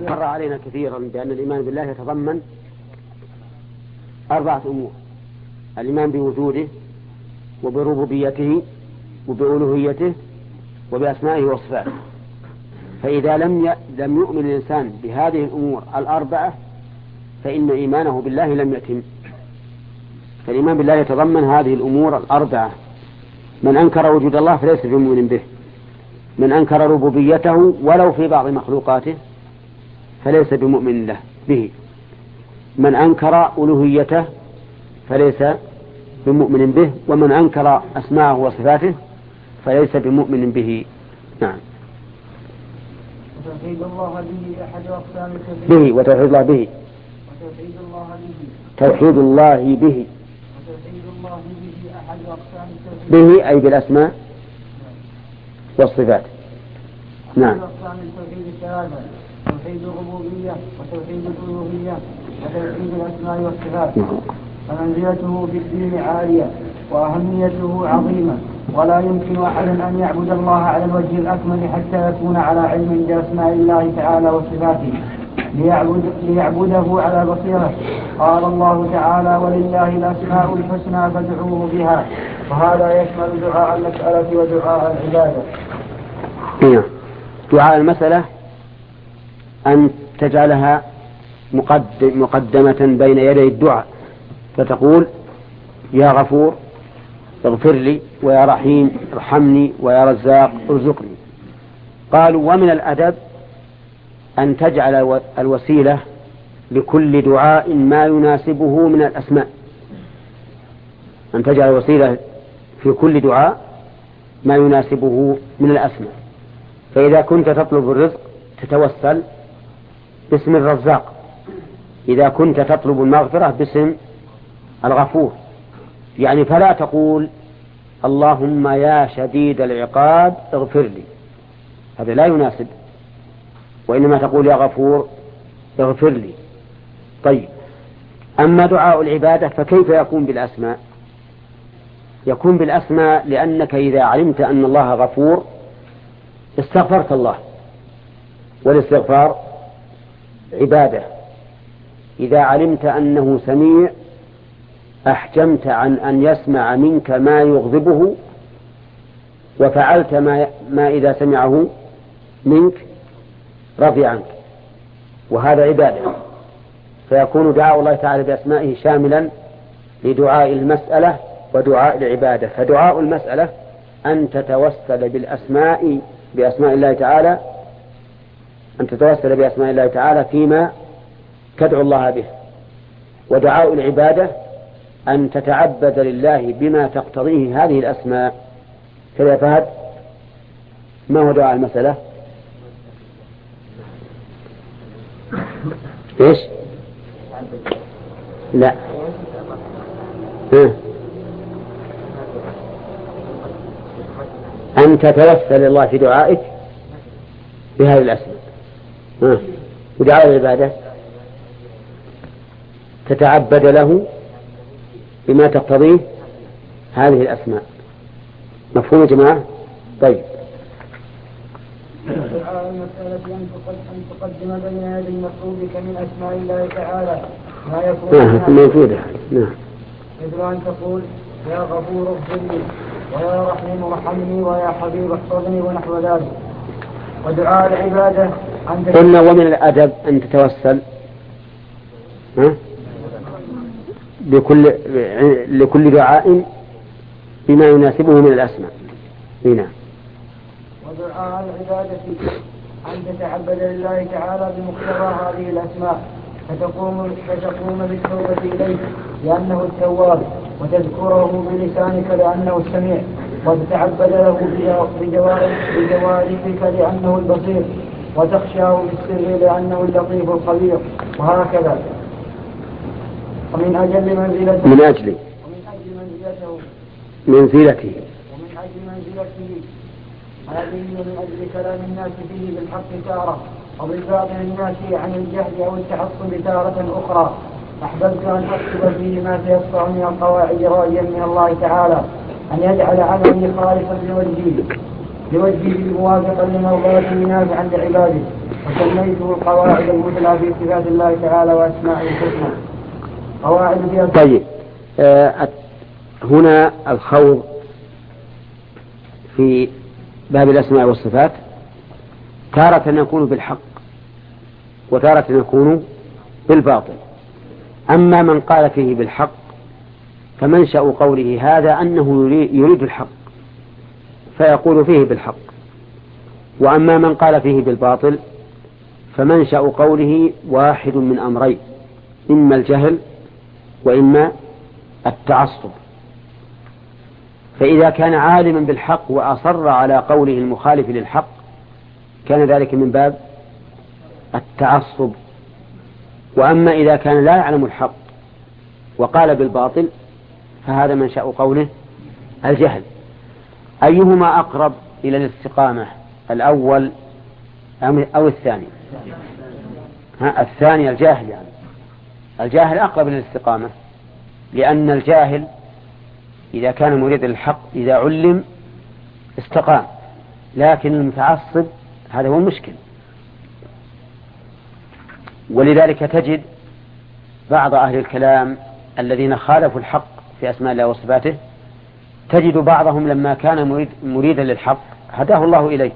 مر علينا كثيرا بأن الإيمان بالله يتضمن 4 أمور: الإيمان بوجوده وبربوبيته وبألوهيته وبأسمائه وصفاته. فإذا لم يؤمن الإنسان بهذه الأمور 4 فإن إيمانه بالله لم يتم. فالإيمان بالله يتضمن هذه الأمور 4. من أنكر وجود الله فليس بمؤمن به، من أنكر ربوبيته ولو في بعض مخلوقاته فليس بمؤمن به، من أنكر ألوهيته فليس بمؤمن به، ومن أنكر أسماءه وصفاته فليس بمؤمن به. نعم. وتوحيد الله به أحد أقسام التوحيد. به وتوحيد الله به. وتوحيد الله به. توحيد الله به. وتوحيد الله به أحد أقسام التوحيد. به أي بالأسماء والصفات. نعم. أقسام التوحيد 3: توحيد الربوبية وتوحيد الألوهية وتوحيد الأسماء والصفات. فمنزلته في الدين عالية وأهميته عظيمة، ولا يمكن أحد أن يعبد الله على الوجه الأكمل حتى يكون على علم بأسماء الله تعالى وصفاته ليعبده على بصيرة. قال الله تعالى: ولله الأسماء الحسنى فادعوه بها. وهذا يشمل دعاء المسألة ودعاء العبادة. دعاء المسألة أن تجعلها مقدمة بين يدي الدعاء، فتقول: يا غفور اغفر لي، ويا رحيم ارحمني، ويا رزاق ارزقني. قالوا: ومن الأدب أن تجعل الوسيلة لكل دعاء ما يناسبه من الأسماء، أن تجعل الوسيلة في كل دعاء ما يناسبه من الأسماء. فإذا كنت تطلب الرزق تتوسل باسم الرزاق، إذا كنت تطلب المغفرة باسم الغفور. يعني فلا تقول: اللهم يا شديد العقاب اغفر لي، هذا لا يناسب، وإنما تقول: يا غفور اغفر لي. طيب، أما دعاء العبادة فكيف يكون بالأسماء؟ يكون بالأسماء لأنك إذا علمت أن الله غفور استغفرت الله، والاستغفار عبادة. إذا علمت أنه سميع أحجمت عن أن يسمع منك ما يغضبه، وفعلت ما إذا سمعه منك رضي عنك، وهذا عبادة. فيكون دعاء الله تعالى بأسمائه شاملا لدعاء المسألة ودعاء العبادة. فدعاء المسألة أن تتوسل بأسماء الله تعالى، أن تتوسل بأسماء الله تعالى فيما تدعو الله به. ودعاء العبادة أن تتعبد لله بما تقتضيه هذه الأسماء. كذا فهد، ما هو دعاء المسألة؟ إيش؟ لا. أن تتوسل الله في دعائك بهذه الأسماء. ودعاء العبادة تتعبد له بما تقتضيه هذه الأسماء. مفهوم يا جماعة؟ طيب. دعاء المسألة أن تقدم بين يدي مطلوبك من أسماء الله تعالى ما يكون موجودة. نعم. مثل أن تقول: يا غفور اغفر لي، ويا رحيم ارحمني، ويا حبيب احفظني، ونحو ذلك. ودعاء العبادة قلنا ومن الأدب أن تتوسل لكل دعاء بما يناسبه من الأسماء. هنا. ودعاء العبادة أن تتعبد لله تعالى بمقتضى هذه الأسماء، فتقوم بالتوبة إليه لأنه التواب، وتذكره بلسانك لأنه السميع، وتتعبد له بجوارحك لأنه البصير، وتخشاه بالسر لأنه اللطيف الخبير، وهكذا. ومن أجل منزلته هذه من أجل كلام الناس فيه بالحق تارة، وبالباطل الناشئ عن الجهل أو التعصب تارة أخرى. أحببت أن أكتب فيه ما تيسر من القواعد راجيا من الله تعالى أن يجعل عملي خالصا لوجهه موافقا لمرضاته نافعا لعباده. وسميته القواعد المثلى في صفات الله تعالى وأسمائه الحسنى. قواعد فيها. طيب، هنا الخوض في باب الأسماء والصفات تارة يكون بالحق وتارة يكون بالباطل. أما من قال فيه بالحق فمنشأ قوله هذا أنه يريد الحق فيقول فيه بالحق، وأما من قال فيه بالباطل فمنشأ قوله واحد من أمرين، إما الجهل وإما التعصب. فإذا كان عالما بالحق وأصر على قوله المخالف للحق كان ذلك من باب التعصب. وأما إذا كان لا يعلم الحق وقال بالباطل فهذا منشأ قوله الجهل. أيهما أقرب إلى الاستقامة، الأول أو الثاني؟ الثاني، الجاهل. يعني الجاهل أقرب إلى الاستقامة، لأن الجاهل إذا كان مريد للحق إذا علم استقام، لكن المتعصب هذا هو المشكل. ولذلك تجد بعض أهل الكلام الذين خالفوا الحق في أسماء الله وصفاته تجد بعضهم لما كان مريدا للحق هداه الله إليه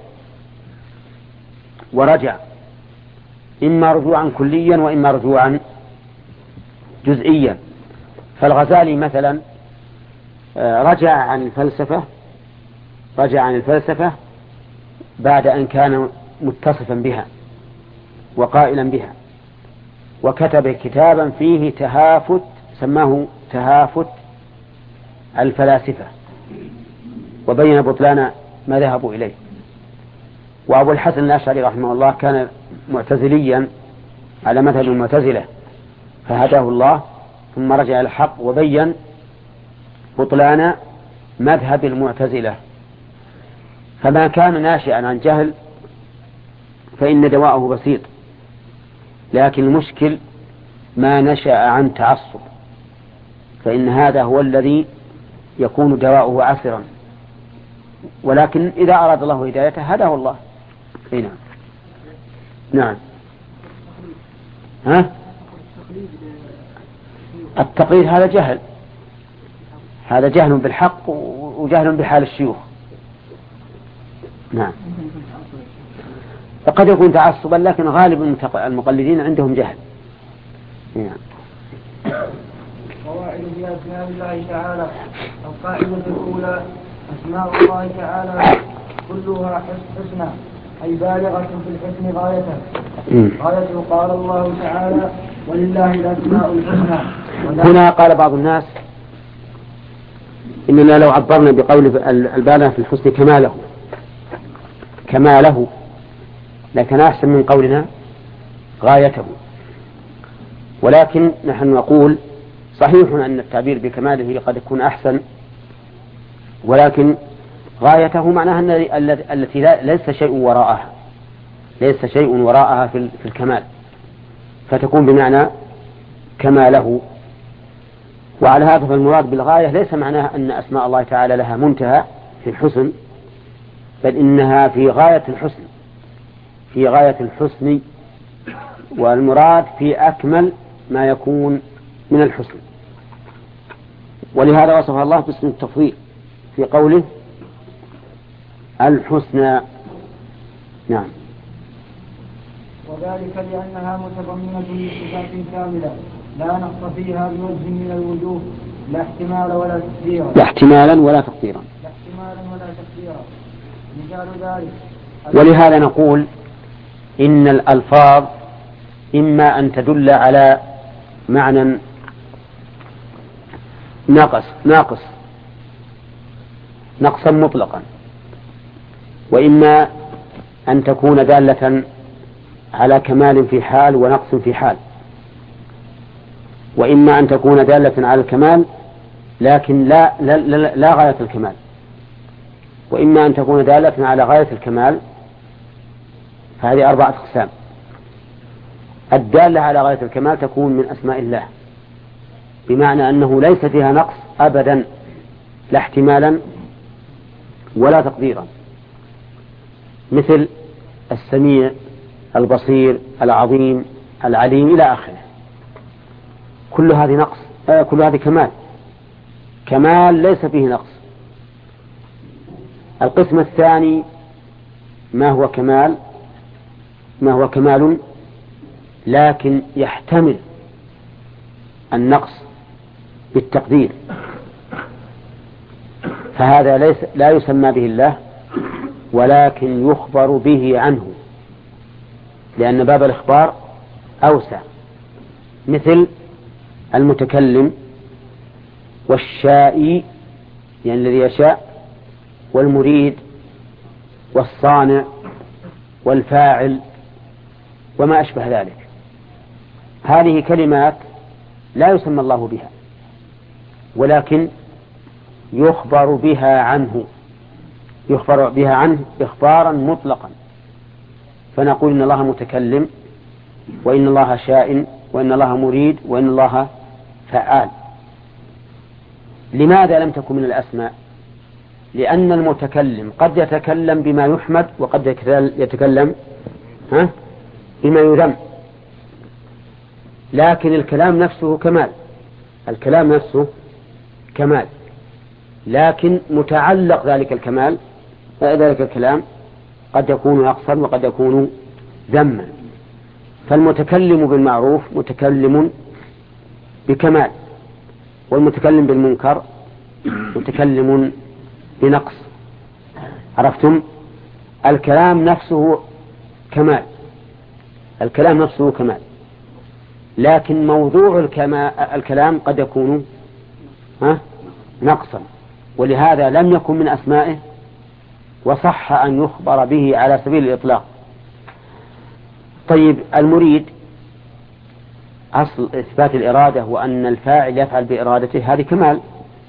ورجع، إما رجوعا كليا وإما رجوعا جزئيا. فالغزالي مثلا رجع عن الفلسفة بعد أن كان متصفا بها وقائلا بها، وكتب كتابا فيه تهافت سماه تهافت الفلاسفة، وبين بطلان ما ذهبوا إليه. وأبو الحسن الأشعري رحمه الله كان معتزليا على مذهب المعتزلة فهداه الله ثم رجع إلى الحق وبين بطلان مذهب المعتزلة. فما كان ناشئا عن جهل فإن دواءه بسيط، لكن المشكل ما نشأ عن تعصب، فإن هذا هو الذي يكون دواءه عسرا. ولكن إذا أراد الله هدايته هداه الله. نعم. نعم. التقليد هذا جهل، هذا جهل بالحق وجهل بحال الشيوخ. نعم. فقد يكون تعصبا لكن غالب المقلدين عندهم جهل. نعم. قواعد في أسماء الله تعالى. القاعدة الأولى: أسماء الله تعالى كلها حسنى، أي بالغة في الحسن غايته. غايته قال الله تعالى: ولله الأسماء الحسنى. هنا قال بعض الناس إننا لو عبرنا بقول البالغ في الحسن كماله لكن أحسن من قولنا غايته. ولكن نحن نقول صحيح أن التعبير بكماله قد يكون أحسن، ولكن غايته معناها التي ليس شيء وراءها في الكمال، فتكون بمعنى كماله. وعلى هذا فالمراد بالغاية ليس معناها أن أسماء الله تعالى لها منتهى في الحسن، بل إنها في غاية الحسن، والمراد في أكمل ما يكون من الحسن. ولهذا وصف الله باسم التفضيل في قوله الحسنى. نعم. وذلك لأنها متضمنة لصفات كاملة لا نقص فيها بوجه من الوجوه، لا احتمالا ولا تقديرا. مثال ذلك: ولهذا نقول إن الألفاظ إما أن تدل على معنى نقصا مطلقا، وإما أن تكون دالة على كمال في حال ونقص في حال، وإما أن تكون دالة على الكمال لكن لا غاية الكمال، وإما أن تكون دالة على غاية الكمال. فهذه 4 أقسام. الدالة على غاية الكمال تكون من أسماء الله، بمعنى أنه ليس فيها نقص أبدا، لا احتمالا ولا تقديرا، مثل السميع البصير، العظيم، العليم إلى آخره. كل هذه نقص، كل هذه كمال ليس فيه نقص. القسم الثاني ما هو كمال لكن يحتمل النقص بالتقدير، فهذا لا يسمى به الله ولكن يخبر به عنه، لأن باب الإخبار أوسع، مثل المتكلم والشائي يعني الذي يشاء، والمريد والصانع والفاعل وما أشبه ذلك. هذه كلمات لا يسمى الله بها ولكن يخبر بها عنه إخبارا مطلقا، فنقول إن الله متكلم، وإن الله شاء، وإن الله مريد، وإن الله فعال. لماذا لم تكن من الأسماء؟ لأن المتكلم قد يتكلم بما يحمد وقد يتكلم بما يذم، لكن الكلام نفسه كمال، لكن متعلق ذلك الكلام قد يكون نقصا وقد يكون ذما. فالمتكلم بالمعروف متكلم بكمال، والمتكلم بالمنكر متكلم بنقص. عرفتم؟ الكلام نفسه كمال، لكن موضوع الكلام قد يكون نقصا، ولهذا لم يكن من أسمائه وصح أن يخبر به على سبيل الإطلاق. طيب، المريد أصل إثبات الإرادة وأن الفاعل يفعل بإرادته، هذه كمال،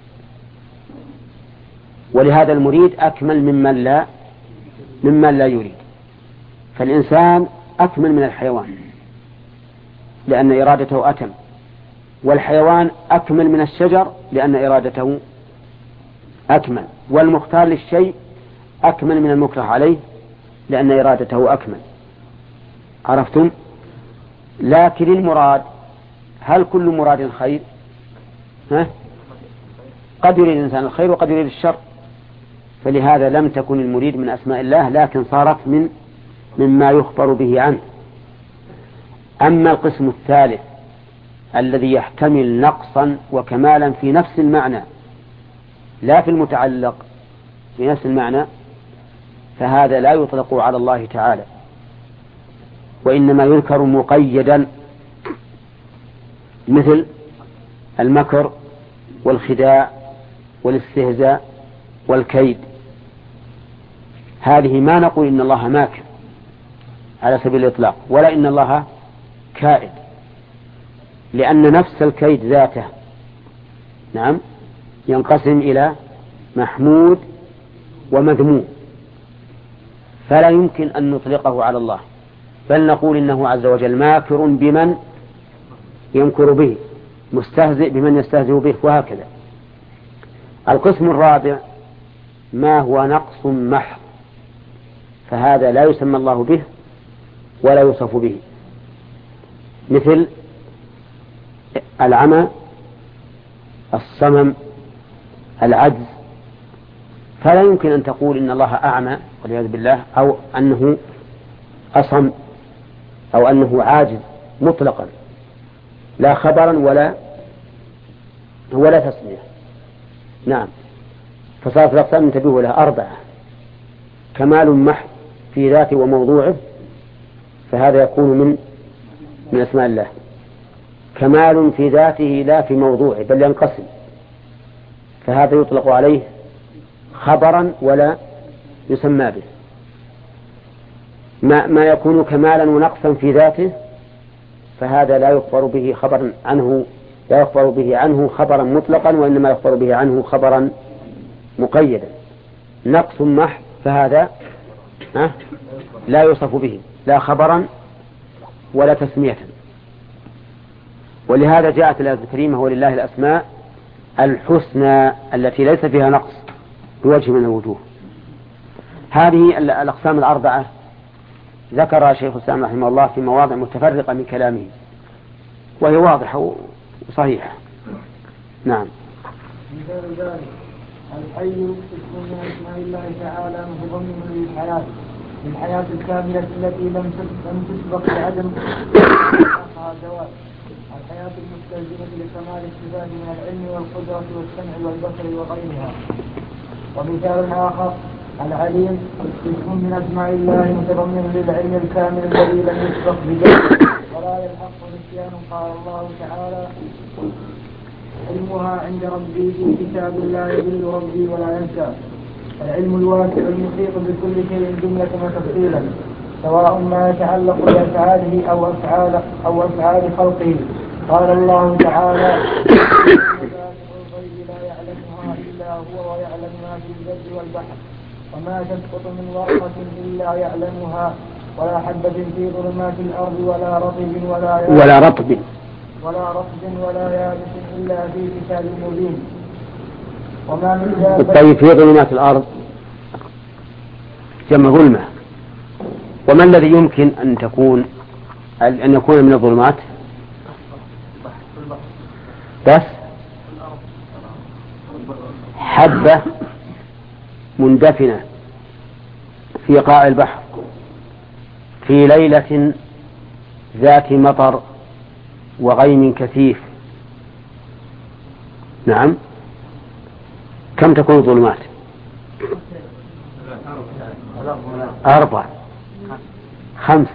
ولهذا المريد أكمل ممن لا يريد. فالإنسان أكمل من الحيوان لأن إرادته أتم، والحيوان أكمل من الشجر لأن إرادته أكمل، والمختار للشيء أكمل من المكره عليه لأن إرادته أكمل. عرفتم؟ لكن المراد، هل كل مراد الخير؟ قد يريد الإنسان الخير وقد يريد الشر، فلهذا لم تكن المريد من أسماء الله، لكن صارت مما يخبر به عنه. أما القسم الثالث الذي يحتمل نقصا وكمالا في نفس المعنى لا في المتعلق، في نفس المعنى، فهذا لا يطلق على الله تعالى، وإنما يذكر مقيدا، مثل المكر والخداع والاستهزاء والكيد. هذه ما نقول إن الله ماكر على سبيل الإطلاق، ولا إن الله كائد، لأن نفس الكيد ذاته ينقسم إلى محمود ومذموم، فلا يمكن أن نطلقه على الله، بل نقول إنه عز وجل ماكر بمن يمكر به، مستهزئ بمن يستهزئ به، وهكذا. القسم الرابع ما هو نقص محض، فهذا لا يسمى الله به ولا يوصف به، مثل العمى، الصمم، العجز. فلا يمكن أن تقول إن الله أعمى والعياذ بالله، أو أنه أصم، أو أنه عاجز مطلقا، لا خبرا ولا تسمية. نعم، فصارت الأقسام انتبهوا لها 4: كمال محض في ذاته وموضوعه، فهذا يكون من أسماء الله. كمال في ذاته لا في موضوعه بل ينقسم، فهذا يطلق عليه خبرا ولا يسمى به. ما يكون كمالا ونقصا في ذاته، فهذا لا يخبر به خبرا عنه، لا يخبر به عنه خبرا مطلقا، وإنما يخبر به عنه خبرا مقيدا. نقص محض فهذا لا يوصف به لا خبرا ولا تسمية. ولهذا جاءت الآية الكريمة: ولله الأسماء الحسنى التي ليس فيها نقص بوجه من الوجوه. هذه الأقسام 4 ذكر شيخ الإسلام رحمه الله في مواضع متفرقة من كلامه، وهي واضحة وصحيحة. نعم. مثال ذلك الحي اسم من اسماء الله تعالى متضمن للحياة الكاملة التي لم تسبق بعدم زوال، الحياة المستلزمة لكمال الصفات من العلم والقدرة والسمع والبصر وغيرها. ومثال آخر العليم اسم من اسماء الله متضمن للعلم الكامل الذي لم يسبق بذلك ولا يلحق نسيان. قال الله تعالى علمها عند ربي في كتاب لا يضل ربي ولا ينسى. العلم الواسع المحيط بكل شيء جملة وتفصيلا، سواء ما يتعلق بأفعاله أو أفعال خلقه. قال الله تعالى الغيب لا يعلمها إلا هو ويعلم ما في البر والبحر وما تسقط من ورقة إلا يعلمها ولا حبة في ظلمات الأرض ولا رطب ولا يابس إلا في كتاب مبين. وما من دابة. طيب في ظلمات الأرض جمع ظلمة، وما الذي يمكن أن يكون من الظلمات؟ بس حبة مندفنة في قاع البحر في ليلة ذات مطر وغيم كثيف، نعم، كم تكون الظلمات؟ 4 5.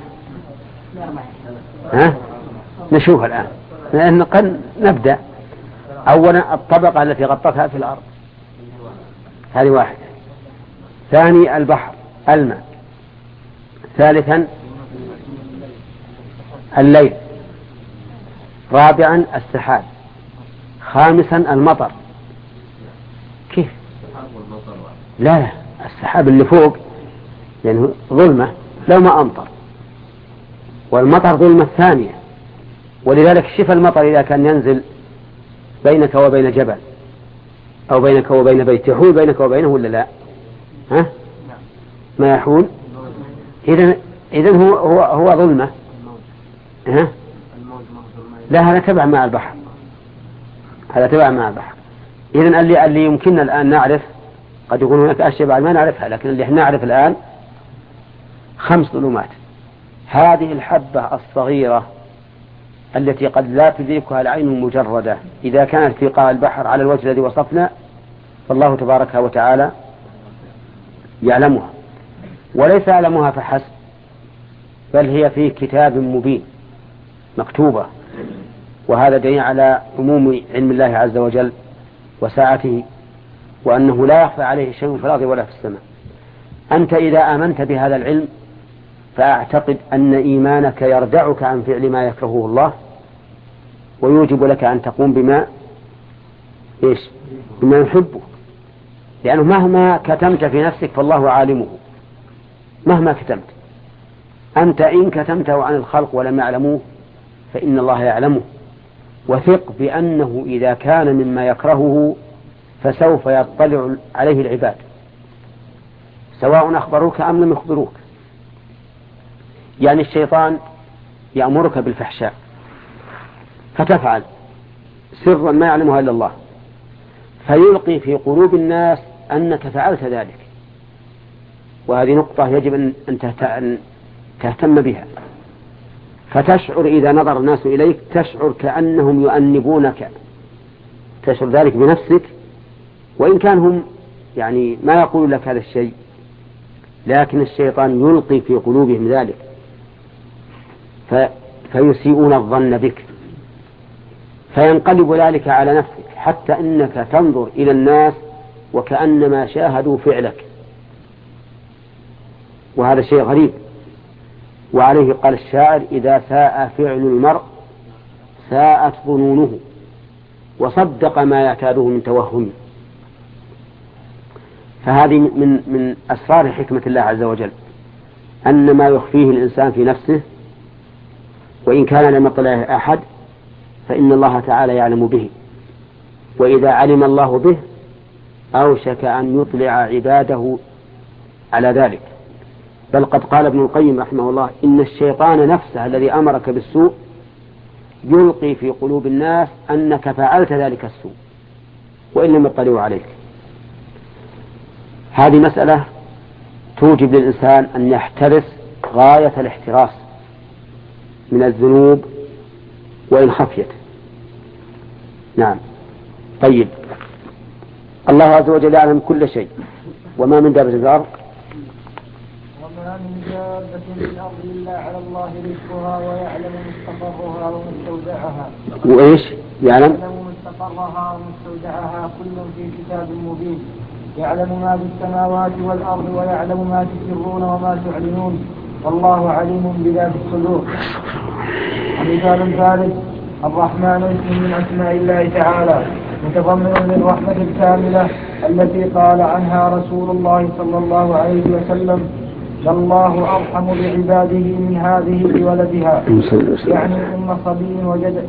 نشوف الآن، لأن قد نبدأ. أولا الطبقة التي غطتها في الأرض، هذه 1. ثاني البحر الماء. ثالثا الليل. رابعا السحاب. 5 المطر. كيف؟ لا، السحاب اللي فوق يعني ظلمة لو ما أمطر، والمطر ظلمة ثانية. ولذلك شف المطر إذا كان ينزل بينك وبين جبل أو بينك وبين بيت، يحول بينك وبينه ولا لا؟ ما يحول. إذن هو ظلمة. لا، هذا تبع مع البحر، إذن اللي يمكننا الآن نعرف، قد يكون هناك أشياء بعد ما نعرفها، لكن اللي نعرف الآن 5 ظلمات. هذه الحبة الصغيرة التي قد لا تدركها العين المجردة إذا كانت في قاع البحر على الوجه الذي وصفنا، فالله تبارك وتعالى يعلمها، وليس يعلمها فحسب، بل هي في كتاب مبين مكتوبة. وهذا دليل على عموم علم الله عز وجل وساعته، وأنه لا يخفى عليه شيء في الأرض ولا في السماء. أنت إذا آمنت بهذا العلم فأعتقد أن إيمانك يردعك عن فعل ما يكرهه الله، ويوجب لك أن تقوم بما يحبه، لأنه مهما كتمت في نفسك فالله عالمه. مهما كتمت أنت، إن كتمته عن الخلق ولم يعلموه فإن الله يعلمه. وثق بأنه إذا كان مما يكرهه فسوف يطلع عليه العباد، سواء أخبروك أم لم يخبروك. يعني الشيطان يأمرك بالفحشاء فتفعل سرا ما يعلمها إلا الله، فيلقي في قلوب الناس أنك فعلت ذلك. وهذه نقطة يجب أن تهتم بها. فتشعر إذا نظر الناس إليك تشعر كأنهم يؤنبونك، تشعر ذلك بنفسك، وإن كان هم يعني ما يقول لك هذا الشيء، لكن الشيطان يلقي في قلوبهم ذلك فيسيئون الظن بك، فينقلب ذلك على نفسك، حتى إنك تنظر إلى الناس وكأنما شاهدوا فعلك، وهذا شيء غريب. وعليه قال الشاعر: إذا ساء فعل المرء ساءت ظنونه وصدق ما يعتاده من توهم. فهذه من أسرار حكمة الله عز وجل، أن ما يخفيه الإنسان في نفسه وإن كان لم يطلعه أحد فإن الله تعالى يعلم به، وإذا علم الله به أوشك أن يطلع عباده على ذلك، بل قد قال ابن القيم رحمه الله إن الشيطان نفسه الذي أمرك بالسوء يلقي في قلوب الناس أنك فعلت ذلك السوء وإن لم يطلعوا عليك. هذه مسألة توجب للإنسان أن يحترس غاية الاحتراس من الذنوب وإن خفيت. نعم. طيب، الله عز وجل يعلم كل شيء، وما من دابة في الأرض وما من دابة في الأرض إلا على الله رزقها ويعلم مستقرها ومستودعها. وإيش يعلم مستقرها ومستودعها كل في كتاب مبين. يعلم ما في السماوات والأرض ويعلم ما تسرون وما تعلنون والله عليم بذات الصدور. ومثال ثالث: الرحمن اسم من أسماء الله تعالى متضمن للرحمة الكاملة التي قال عنها رسول الله صلى الله عليه وسلم: لله أرحم بعباده من هذه بولدها، يعني أم صبي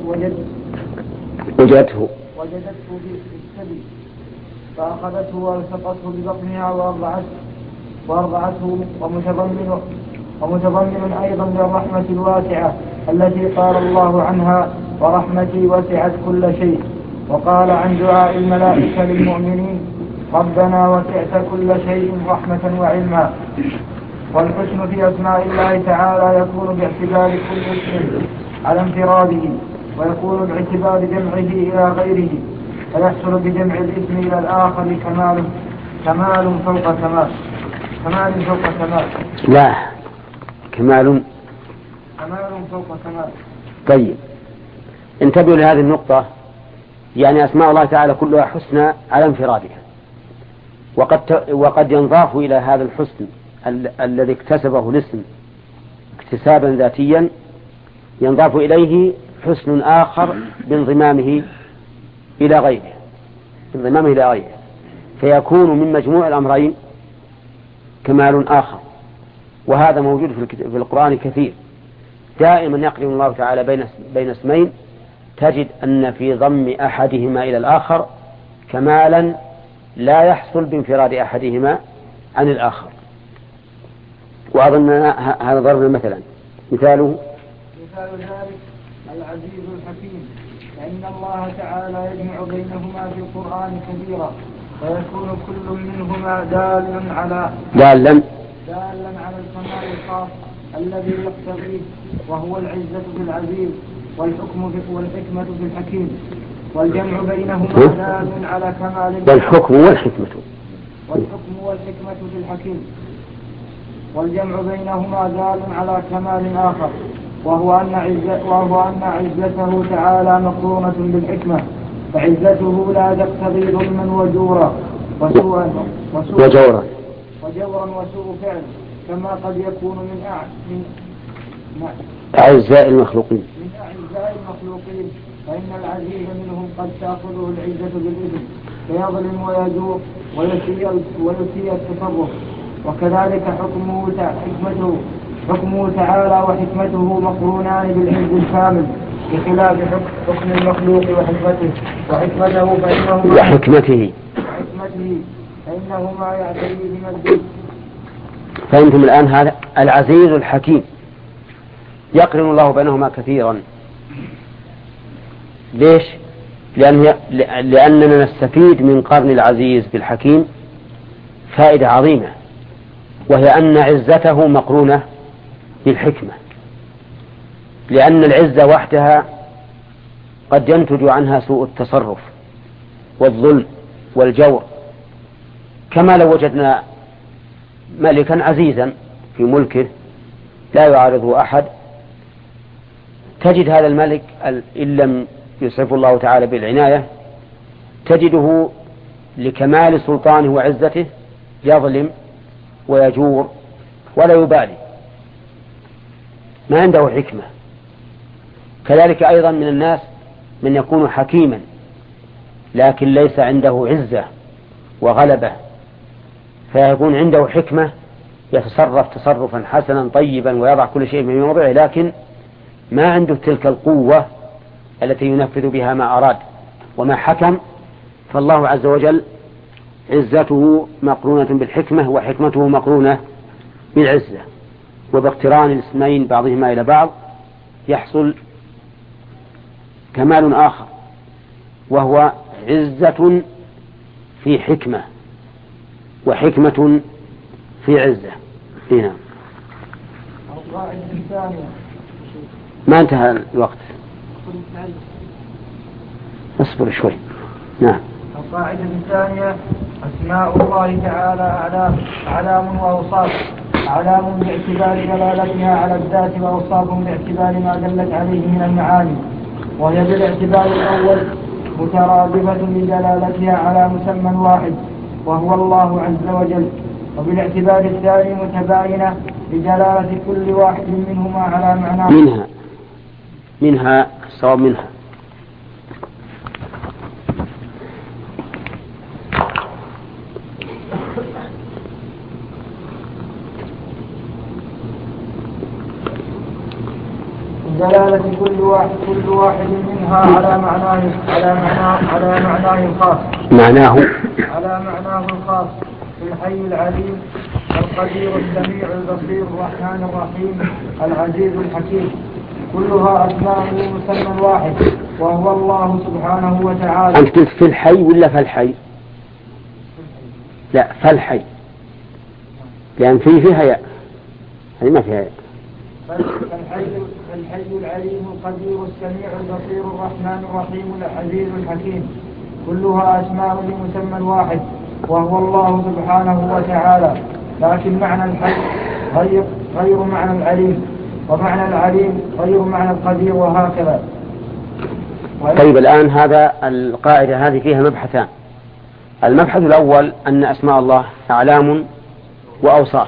وجدته بالسبي فأخذته وألصقته ببطنها وأرضعته. ومتضمن أيضا للرحمة الواسعة التي قال الله عنها: ورحمتي وسعت كل شيء. وقال عن دعاء الملائكة للمؤمنين: ربنا وسعت كل شيء رحمة وعلما. والحسن في أسماء الله تعالى يكون باعتبار كل اسم على انفراده، ويكون باعتبار جمعه إلى غيره، فيحصل بجمع الاسم إلى الآخر كمال فوق كمال. لا، كمال فوق كمال. طيب، انتبهوا لهذه النقطة. يعني أسماء الله تعالى كلها حسنى على انفرادها، وقد ينضاف إلى هذا الحسن الذي اكتسبه الاسم اكتسابا ذاتيا، ينضاف إليه حسن آخر بانضمامه إلى غيره، فيكون من مجموع الأمرين كمال آخر. وهذا موجود في القرآن كثير. دائما يقرن الله تعالى بين اسمين، تجد أن في ضم أحدهما إلى الآخر كمالا لا يحصل بانفراد أحدهما عن الآخر. وأظن هذا ضرب مثلا. مثال ذلك العزيز الحكيم، فإن الله تعالى يجمع بينهما في القرآن كثيرا، ويكون كل منهما دالا على الكمال الخاص الذي يقتضيه، وهو العزة في العزيز والحكمة في الحكيم. والجمع بينهما دال على كمال والحكم والحكمة في الحكيم. والجمع بينهما دال على كمال آخر، وهو أن عزته تعالى مقرونة بالحكمة، فعزته لا تقتضي ظلما وجورا وسوء فعل، كما قد يكون من أعزاء المخلوقين. فإن العزيز منهم قد تأخذه العزة بالإذن فيظلم ويجور ويسيء التصرف. وكذلك حكمه تعالى وحكمته مقرونان بالعز الكامل، بخلاف حكم المخلوق وحكمته فإنهما يعتري بمجد. فأنتم الآن هذا العزيز الحكيم يقرن الله بينهما كثيرا. ليش؟ لأننا نستفيد من قرن العزيز بالحكيم فائدة عظيمة، وهي أن عزته مقرونة بالحكمة، لأن العزة وحدها قد ينتج عنها سوء التصرف والظلم والجور. كما لو وجدنا ملكا عزيزا في ملكه لا يعارضه أحد، تجد هذا الملك إن لم يسعف الله تعالى بالعناية تجده لكمال سلطانه وعزته يظلم ويجور ولا يبالي، ما عنده حكمة. كذلك أيضا من الناس من يكون حكيما لكن ليس عنده عزة وغلبة، فيكون عنده حكمة يتصرف تصرفا حسنا طيبا ويضع كل شيء في موضعه، لكن ما عنده تلك القوة التي ينفذ بها ما أراد وما حكم. فالله عز وجل عزته مقرونة بالحكمة وحكمته مقرونة بالعزة. وباقتران الاسمين بعضهما إلى بعض يحصل كمال آخر، وهو عزة في حكمة، وحكمة في عزة. هنا القاعدة الثانية. ما انتهى الوقت، اصبر شوي. نعم. القاعدة الثانية: أسماء الله تعالى أعلام وأوصاف، أعلام باعتبار دلالتها على الذات، وأوصاف باعتبار ما دلت عليه من المعاني، وهي بالاعتبار الأول مترادفة بدلالتها على مسمى واحد وهو الله عز وجل، وبالاعتبار الثاني متباينة بدلالة كل واحد منهما على معناه. منها الصواب منها. دلالة كل واحد منها على معناه الخاص. على معناه الخاص في الحي العليم القدير السميع البصير الرحمن الرحيم العزيز الحكيم، كلها أسماء لمسمى واحد وهو الله سبحانه وتعالى. أنت قلت في الحي ولا فالحي؟ لا، فالحي، لأن فيها ياء، هذه ما فيها ياء. الحي العليم القدير السميع البصير الرحمن الرحيم العزيز الحكيم، كلها أسماء لمسمى واحد وهو الله سبحانه وتعالى، لكن معنى الحي غير معنى العليم، ومعنى العليم غير معنى القدير، وهكذا. طيب، الآن هذا القاعدة هذه فيها مبحثان. المبحث الأول أن أسماء الله أعلام وأوصاف،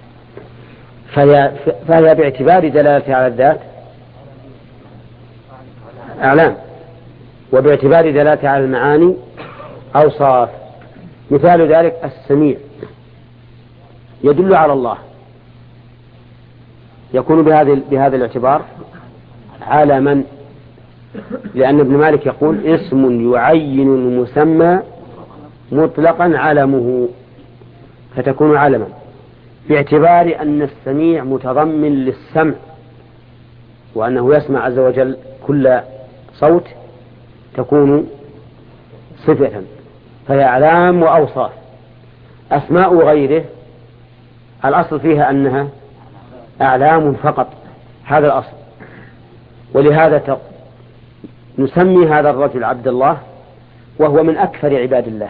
فهي باعتبار دلالتها على الذات أعلام، وباعتبار دلالتها على المعاني أوصاف. مثال ذلك السميع يدل على الله، يكون بهذا الاعتبار عالما، لأن ابن مالك يقول اسم يعين المسمى مطلقا علمه، فتكون علما باعتبار أن السميع متضمن للسمع، وأنه يسمع عز وجل كل صوت، تكون صفة، فهي أعلام وأوصاف. أسماء غيره الأصل فيها أنها أعلام فقط، هذا الأصل. ولهذا نسمي هذا الرجل عبد الله وهو من أكثر عباد الله،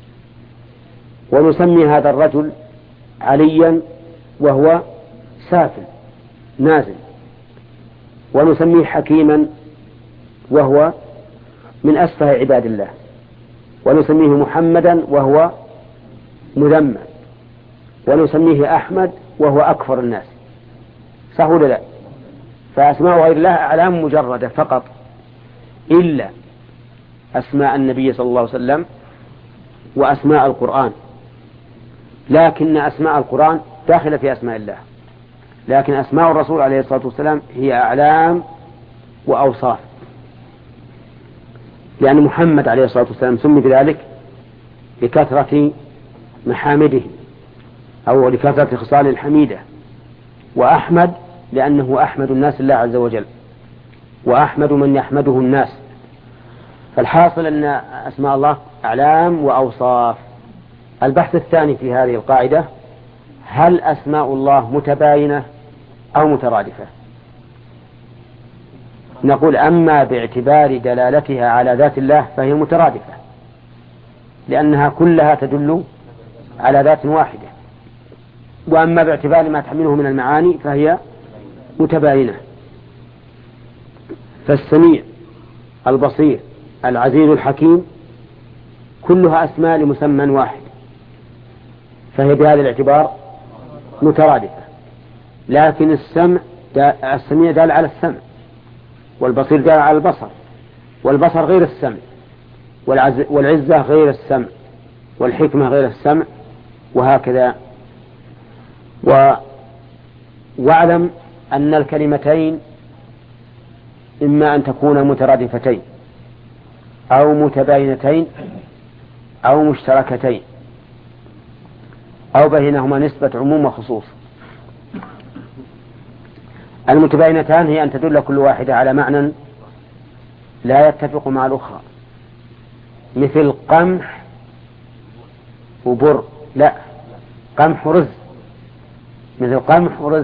ونسمي هذا الرجل عليا وهو سافل نازل، ونسميه حكيما وهو من أسفه عباد الله، ونسميه محمدا وهو مذمم، ونسميه أحمد وهو أكفر الناس. صح ولا لا؟ فأسماء غير الله أعلام مجردة فقط، إلا أسماء النبي صلى الله عليه وسلم وأسماء القرآن، لكن أسماء القرآن داخلة في أسماء الله، لكن أسماء الرسول عليه الصلاة والسلام هي أعلام وأوصاف، لأن محمد عليه الصلاة والسلام سمي بذلك لكثرة محامده أو لكثرة خصال الحميدة، وأحمد لأنه أحمد الناس الله عز وجل، وأحمد من يحمده الناس. فالحاصل أن أسماء الله أعلام وأوصاف. البحث الثاني في هذه القاعدة: هل أسماء الله متباينة أو مترادفة؟ نقول أما باعتبار دلالتها على ذات الله فهي مترادفة، لأنها كلها تدل على ذات واحدة، وأما باعتبار ما تحمله من المعاني فهي متباينة. فالسميع البصير العزيز الحكيم كلها أسماء لمسمى واحد، فهي بهذا الاعتبار مترادفة، لكن السميع دال على السمع، والبصير دال على البصر، والبصر غير السمع، والعزة غير السمع، والحكمة غير السمع، وهكذا. واعلم أن الكلمتين إما أن تكون مترادفتين أو متباينتين أو مشتركتين أو بينهما نسبة عموم وخصوص. المتباينتان هي أن تدل كل واحدة على معنى لا يتفق مع الأخرى، مثل قمح وبر، لا قمح ورز، مثل قمح ورز،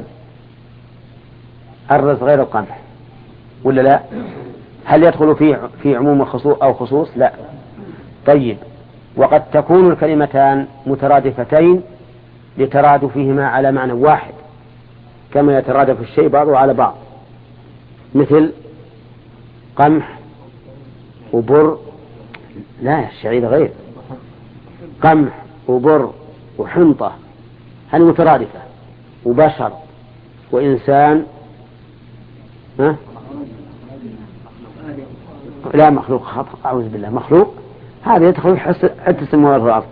الرز غير القمح ولا لا؟ هل يدخل في عموم أو خصوص؟ لا. طيب، وقد تكون الكلمتان مترادفتين لترادفهما على معنى واحد، كما يترادف الشيء بعضه على بعض، مثل قمح وبر، لا الشعير غير، قمح وبر وحنطة هل مترادفة، وبشر وإنسان، ها؟ لا مخلوق، خطأ، أعوذ بالله، مخلوق هذا يدخل حتى السماوات والأرض.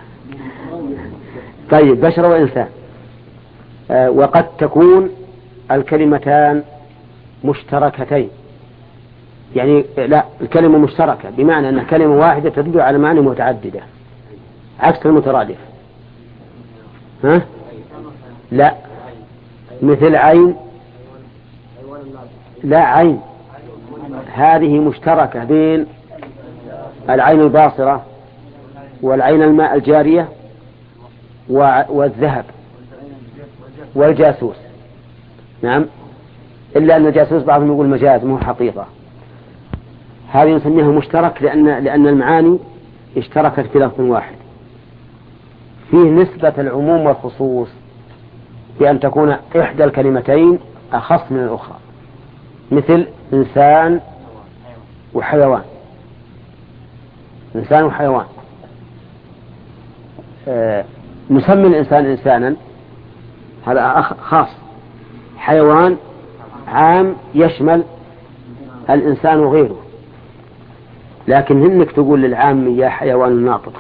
طيب، بشر وإنسان. وقد تكون الكلمتان مشتركتين، يعني لا الكلمة مشتركة بمعنى أن كلمة واحدة تدل على معاني متعددة عكس المترادف. ها؟ لا، مثل عين، لا عين هذه مشتركة بين العين الباصرة والعين الماء الجارية والذهب والجاسوس. نعم، إلا أن الجاسوس بعضهم يقول مجاز مو حقيقة. هذه نسميها مشترك لأن المعاني اشتركت في لفظ واحد. فيه نسبة العموم والخصوص بأن تكون إحدى الكلمتين أخص من الأخرى، مثل إنسان وحيوان. إنسان وحيوان، نسمي الإنسان إنسانا، هذا خاص. حيوان عام يشمل الإنسان وغيره، لكن هنك تقول للعام يا حيوان ناطق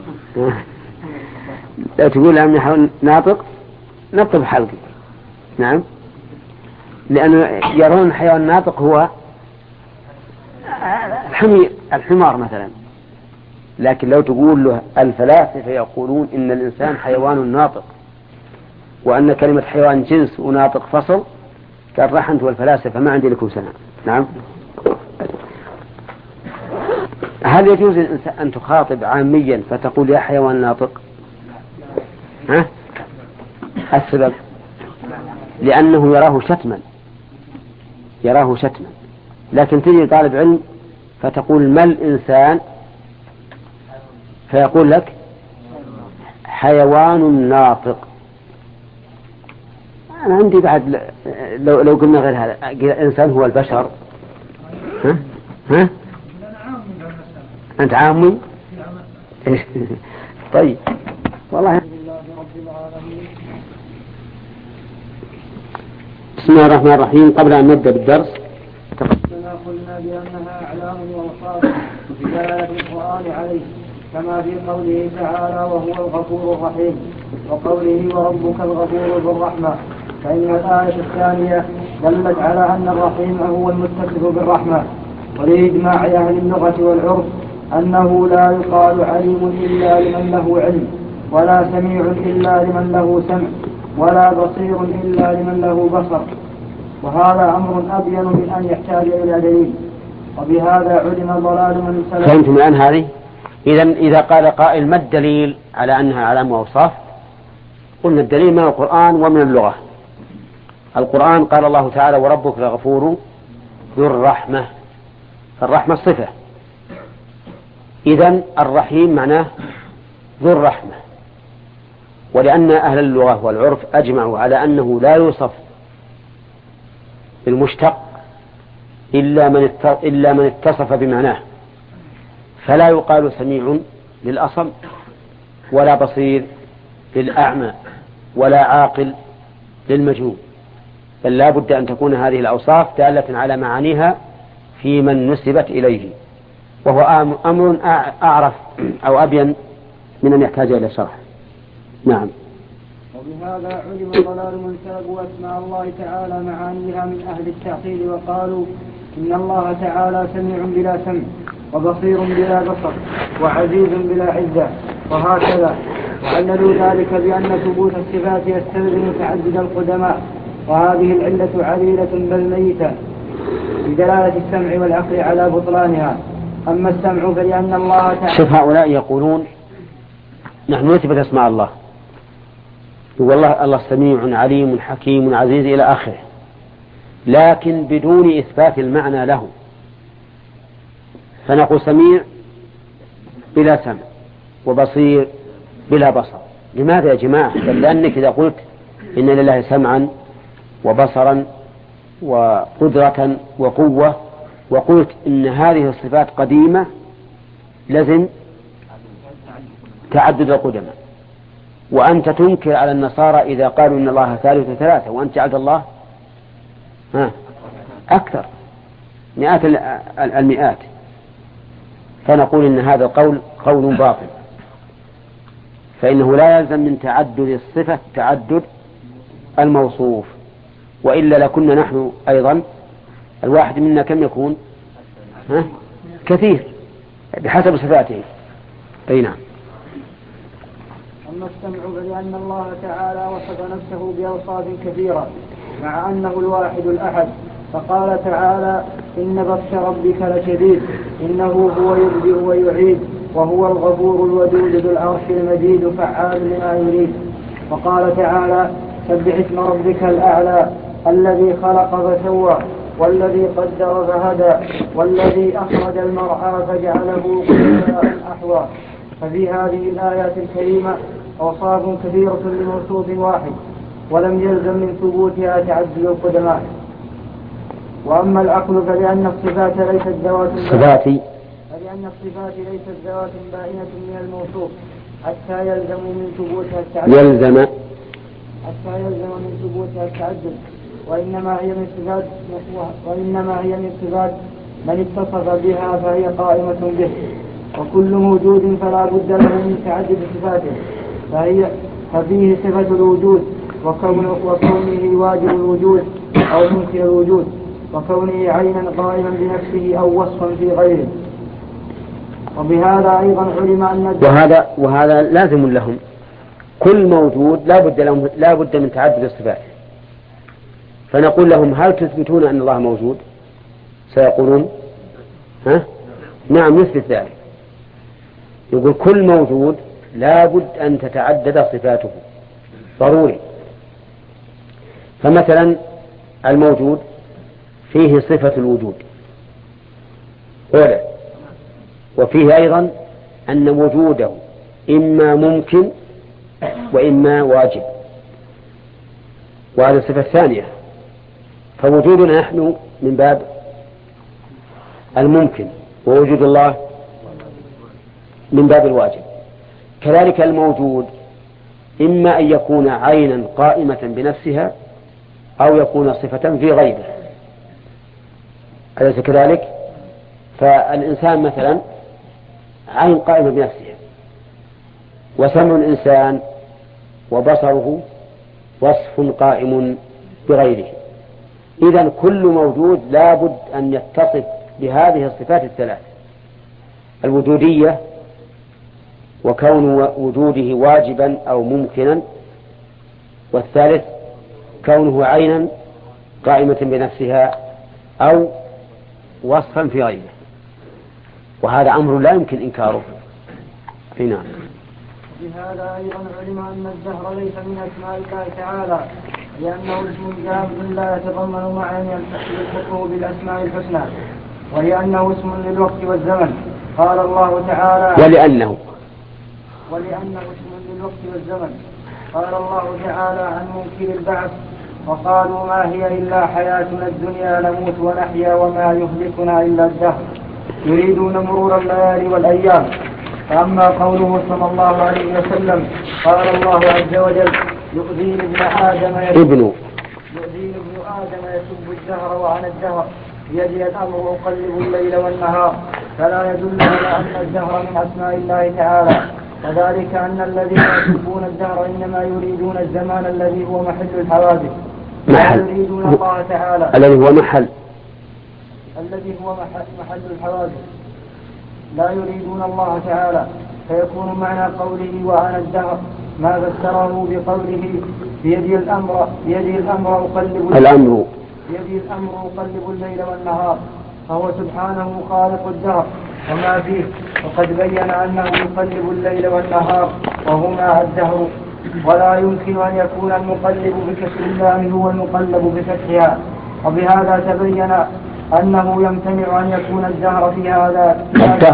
لا تقول لهم حيوان ناطق نطب حلقي. نعم، لأنه يرون حيوان ناطق هو الحمار مثلا، لكن لو تقول له الفلاسفة يقولون إن الإنسان حيوان ناطق، وأن كلمة حيوان جنس وناطق فصل، قال راح أنت والفلاسفة ما عندي لكم سنة. نعم. هل يجوز أن تخاطب عاميا فتقول يا حيوان ناطق؟ ها؟ السبب لأنه يراه شتما، لكن تجي طالب علم فتقول ما الإنسان، فيقول لك حيوان ناطق. أنا عندي بعد لو قلنا غير هذا، الإنسان هو البشر. ها؟ أنت عامي؟ طيب، والله. بسم الله الرحمن الرحيم. قبل أن نبدأ بالدرس قلنا بأنها أعلام وأوصاف بدلالة القرآن عليه، كما في قوله تعالى وهو الغفور الرحيم، وقوله وربك الغفور ذو الرحمة، فإن الآية الثانية دلت على أن الرحيم هو المتصف بالرحمة، ولإجماع أهل اللغة والعرف أنه لا يقال عليم إلا لمن له علم، ولا سميع إلا لمن له سمع، ولا بصير إلا لمن له بصر، وهذا أمر أبين من أن يحتاج إلى دليل، وبهذا علم ضلال من سلف. فهمتم الآن هذه؟ إذا قال قائل ما الدليل على أنها علامة وأوصاف؟ قلنا الدليل من القرآن ومن اللغة. القرآن قال الله تعالى وربك الغفور ذو الرحمة، فالرحمة صفة، إذن الرحيم معناه ذو الرحمة. ولأن أهل اللغة والعرف أجمعوا على أنه لا يوصف بالمشتق إلا من اتصف بمعناه، فلا يقال سميع للأصم، ولا بصير للأعمى، ولا عاقل للمجنون، بل لا بد أن تكون هذه الأوصاف دالة على معانيها في من نسبت إليه، وهو أمر أعرف أو أبين من أن يحتاج إلى شرح. نعم. وبهذا علم ضلال من سلبوا أسماء الله تعالى معانيها من أهل التعطيل، وقالوا إن الله تعالى سميع بلا سمع، وبصير بلا بصر، وعزيز بلا عزة، وهكذا، وعللوا ذلك بأن ثبوت الصفات يستلزم تعدد القدماء، وهذه العلة عليلة بل ميتة بدلالة السمع والعقل على بطلانها. أما السمع فلأن الله تعالى. شوف هؤلاء يقولون نحن نثبت اسماء الله، والله الله سميع عليم حكيم عزيز إلى آخره، لكن بدون إثبات المعنى له، فنقول سميع بلا سمع وبصير بلا بصر. لماذا يا جماعة؟ بل لأنك إذا قلت إن لله سمعا وبصرا وقدرة وقوة وقلت إن هذه الصفات قديمة لازم تعدد القدماء، وأنت تنكر على النصارى إذا قالوا إن الله ثالث ثلاثة وأنت جعلت الله أكثر مئات المئات، فنقول إن هذا القول قول باطل، فإنه لا يلزم من تعدد الصفة تعدد الموصوف، وإلا لكنا نحن أيضا الواحد منا كم يكون كثير بحسب صفاته. أي نعم. أما السمع فلأن الله تعالى وصف نفسه بأوصاف كثيرة مع أنه الواحد الأحد، فقال تعالى إن بطش ربك لشديد إنه هو يبدئ ويعيد وهو الغفور الودود ذو العرش المجيد فعال لما يريد. وقال تعالى سبح اسم ربك الأعلى الذي خلق فسوى والذي قدر فهدى والذي أخرج المرعى فجعله غثاء أحوى. ففي هذه الآيات الكريمة أوصاف كثيرة لموصوف واحد، ولم يلزم من ثبوتها تعدد القدماء. وأما العقل فلأن الصفات ليست ذوات بائنة من الموصوف حتى يلزم من ثبوتها التعدد وإنما هي من صفات من اتصف بها فهي قائمة به، وكل موجود فلا بد له من تعدد صفاته، ففيه صفة الوجود وكونه واجب الوجود أو ممكن الوجود، وكونه عينا قائما بنفسه أو وصفا في غيره. وبهذا أيضا علم أن وهذا لازم لهم، كل موجود لا بد من تعدد الصفات. فنقول لهم هل تثبتون أن الله موجود؟ سيقولون نعم نثبت ذلك. يقول كل موجود لا بد أن تتعدد صفاته ضروري. فمثلا الموجود فيه صفة الوجود أولا، وفيه أيضا أن وجوده إما ممكن وإما واجب، وهذه الصفة الثانية. فوجودنا نحن من باب الممكن، ووجود الله من باب الواجب. كذلك الموجود إما أن يكون عينا قائمة بنفسها أو يكون صفة في غيره، أليس كذلك؟ فالإنسان مثلا عين قائمة بنفسها، وسمع الإنسان وبصره وصف قائم بغيره. إذن كل موجود لا بد أن يتصف بهذه الصفات الثلاث: الوجودية وكون وجوده واجبا أو ممكنا، والثالث كونه عينا قائمة بنفسها أو وصفا في غيره. وهذا أمر لا يمكن إنكاره. نعم. بهذا أيضا علم أن الدهر ليس من أسماء الله تعالى، لأنه اسم جامع لا يتضمن معاني يلحقه بالأسماء الحسنى، ولأنه اسم للوقت والزمن. قال الله تعالى ولأنه اسم للوقت والزمن. قال الله تعالى عن منكر البعث: وقالوا ما هي إلا حياتنا الدنيا نموت ونحيا وما يهلكنا إلا الدهر يريدون مرور الليالي والأيام. فأما قوله صلى الله عليه وسلم قال الله عز وجل: يؤذين ابن آدم يسب الدهر وأنا الدهر بيدي الأمر أقلب الليل والنهار، فلا يدل على أن الدهر من أسماء الله تعالى. وذلك أن الذين يسبون الدهر إنما يريدون الزمان الذي هو محل الحوادث، لا يريدون الله تعالى الذي هو محل الحوادث، لا يريدون الله تعالى. فيكون معنى قوله وأنا الدهر ما فسره بقوله بيدي الأمر أقلب الليل والنهار، فهو سبحانه خالق الدهر وما فيه، وقد بين أنه يقلب الليل والنهار وهما الدهر، ولا يمكن أن يكون المقلب بكسر اللام هو المقلب بفتحها، وبهذا تبين أنه يمتنع أن يكون الدهر في هذا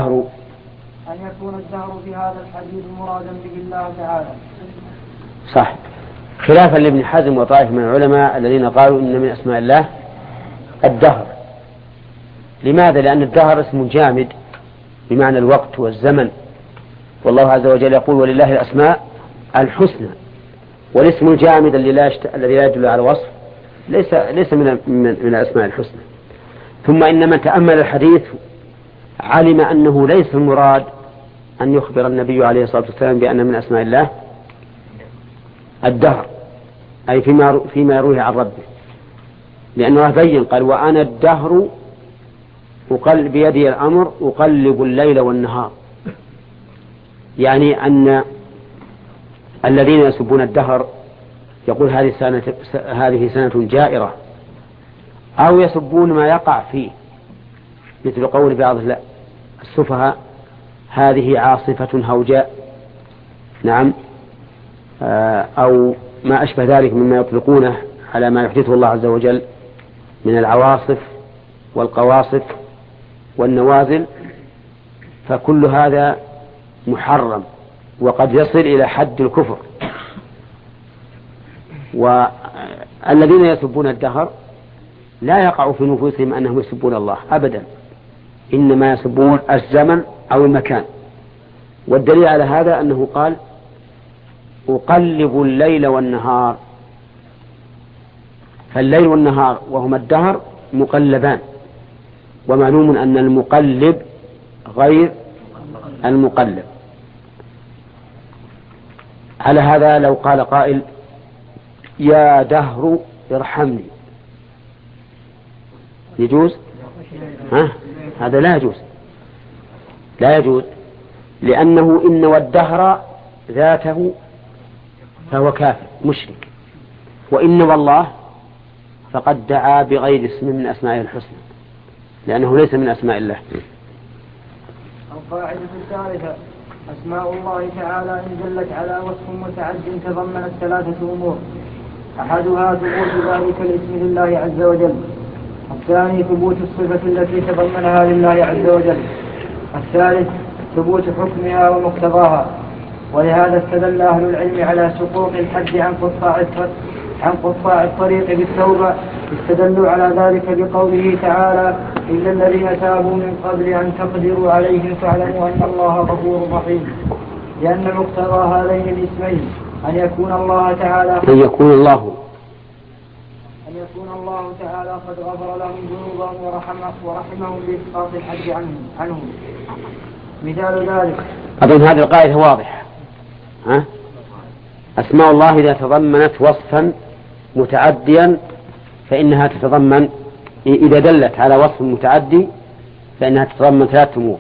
الحديث مرادا به الله تعالى. صح، خلافا لابن حزم وطائف من العلماء الذين قالوا إن من أسماء الله الدهر. لماذا؟ لأن الدهر اسم جامد بمعنى الوقت والزمن، والله عز وجل يقول ولله الأسماء الحسنى، والاسم الجامد الذي لا يدل على وصف ليس من الأسماء الحسنى. ثم إن من تأمل الحديث علم أنه ليس المراد أن يخبر النبي عليه الصلاة والسلام بأن من أسماء الله الدهر، أي فيما يرويه عن ربه، لأنه بين قال وأنا الدهر بيدي الأمر أقلب الليل والنهار، يعني أن الذين يسبون الدهر يقول هذه سنة جائرة، أو يسبون ما يقع فيه، مثل قول بعض السفهاء هذه عاصفة هوجاء، نعم، أو ما أشبه ذلك مما يطلقونه على ما يحدثه الله عز وجل من العواصف والقواصف والنوازل، فكل هذا محرم وقد يصل إلى حد الكفر. والذين يسبون الدهر لا يقع في نفوسهم أنهم يسبون الله أبدا، إنما يسبون الزمن أو المكان. والدليل على هذا أنه قال أقلب الليل والنهار، فالليل والنهار وهما الدهر مقلبان، ومعلوم أن المقلب غير المقلب. على هذا لو قال قائل يا دهر ارحمني، يجوز؟ هذا لا يجوز، لأنه إن والدهر ذاته فهو كافر مشرك، وإن والله فقد دعا بغير اسم من أسمائه الحسنى، لأنه ليس من أسماء الله. القاعدة الثالثة: أسماء الله تعالى إن دلت على وصف متعد تضمنت ثلاثة أمور: أحدها ثبوت ذلك الاسم لله عز وجل، الثاني ثبوت الصفة التي تضمنها لله عز وجل، الثالث ثبوت حكمها ومقتضاها. ولهذا استدل أهل العلم على سقوط الحد عن قطاع الطريق بالتوبة، استدلوا على ذلك بقوله تعالى: إلا الذين تابوا من قبل أن تقدروا عليهم فاعلموا أن الله غفور رحيم، لأن مقتضى هذين الاسمين أن يكون الله تعالى قد غفر لهم ذنوبهم ورحمهم بإسقاط الحد عنهم. مثال ذلك أظن هذه القاعدة واضحة. أسماء الله إذا تضمنت وصفا متعديا فإنها تتضمن، إذا دلت على وصف متعدي فإنها تتضمن ثلاثة أمور: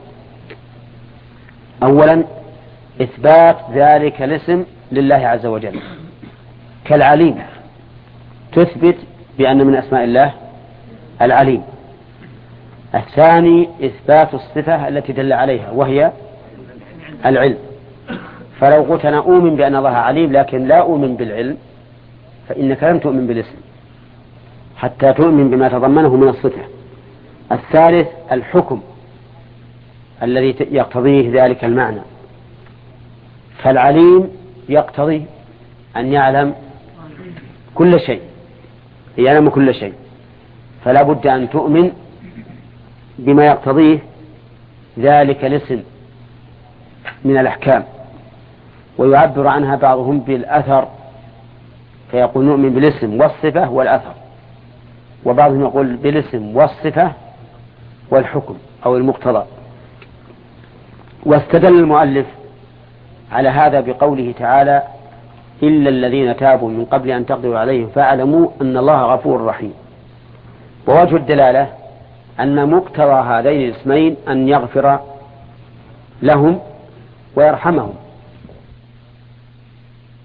أولا إثبات ذلك الاسم لله عز وجل، كالعليم تثبت بأن من أسماء الله العليم. الثاني إثبات الصفة التي دل عليها وهي العلم، فلو قلت أنا أؤمن بأن الله عليم لكن لا أؤمن بالعلم فإنك لم تؤمن بالاسم حتى تؤمن بما تضمنه من الصفة. الثالث الحكم الذي يقتضيه ذلك المعنى، فالعليم يقتضي أن يعلم كل شيء، يعلم كل شيء، فلا بد أن تؤمن بما يقتضيه ذلك الاسم من الأحكام. ويعبر عنها بعضهم بالأثر، فيقول نؤمن بالاسم والصفة والأثر، وبعضهم يقول بالاسم والصفة والحكم أو المقتضى. واستدل المؤلف على هذا بقوله تعالى: إلا الذين تابوا من قبل أن تقدروا عليهم فاعلموا أن الله غفور رحيم. ووجه الدلالة أن مقتضى هذين الاسمين أن يغفر لهم ويرحمهم،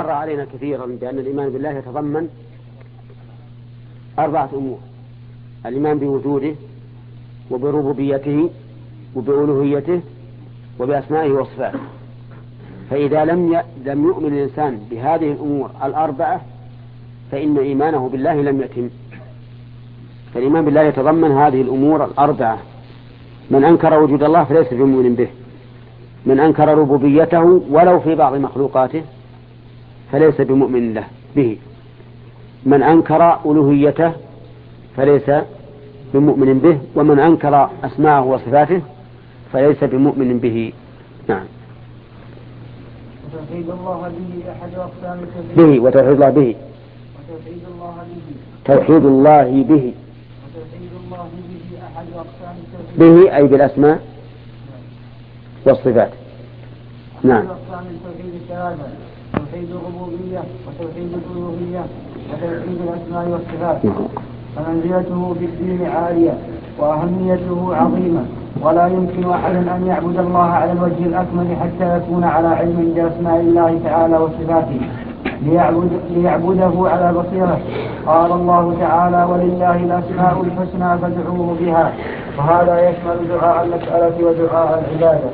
مر علينا كثيرا بأن الإيمان بالله يتضمن 4 أمور: الإيمان بوجوده وبربوبيته وبألوهيته وبأسمائه وصفاته. فإذا لم يؤمن الإنسان بهذه الأمور 4 فإن إيمانه بالله لم يتم. فالإيمان بالله يتضمن هذه الأمور 4. من أنكر وجود الله فليس بمؤمن به، من أنكر ربوبيته ولو في بعض مخلوقاته فليس بمؤمن به، من أنكر ألوهيته فليس بمؤمن به، ومن أنكر أسماءه وصفاته فليس بمؤمن به. نعم. وتوحيد الله به أحد أقسام التوحيد. به وتوحيد الله به. وتوحيد الله به. توحيد الله به. وتوحيد الله به أحد أقسام التوحيد. به أي بالأسماء والصفات. نعم. أقسام التوحيد 3: توحيد الربوبية وتوحيد الألوهية وتوحيد الأسماء والصفات. فمنزلته في الدين عالية وأهميته عظيمة، ولا يمكن أحد أن يعبد الله على الوجه الأكمل حتى يكون على علم بأسماء الله تعالى وصفاته ليعبده على بصيرة. قال الله تعالى: ولله الأسماء الحسنى فادعوه بها. وهذا يشمل دعاء المسألة ودعاء العبادة.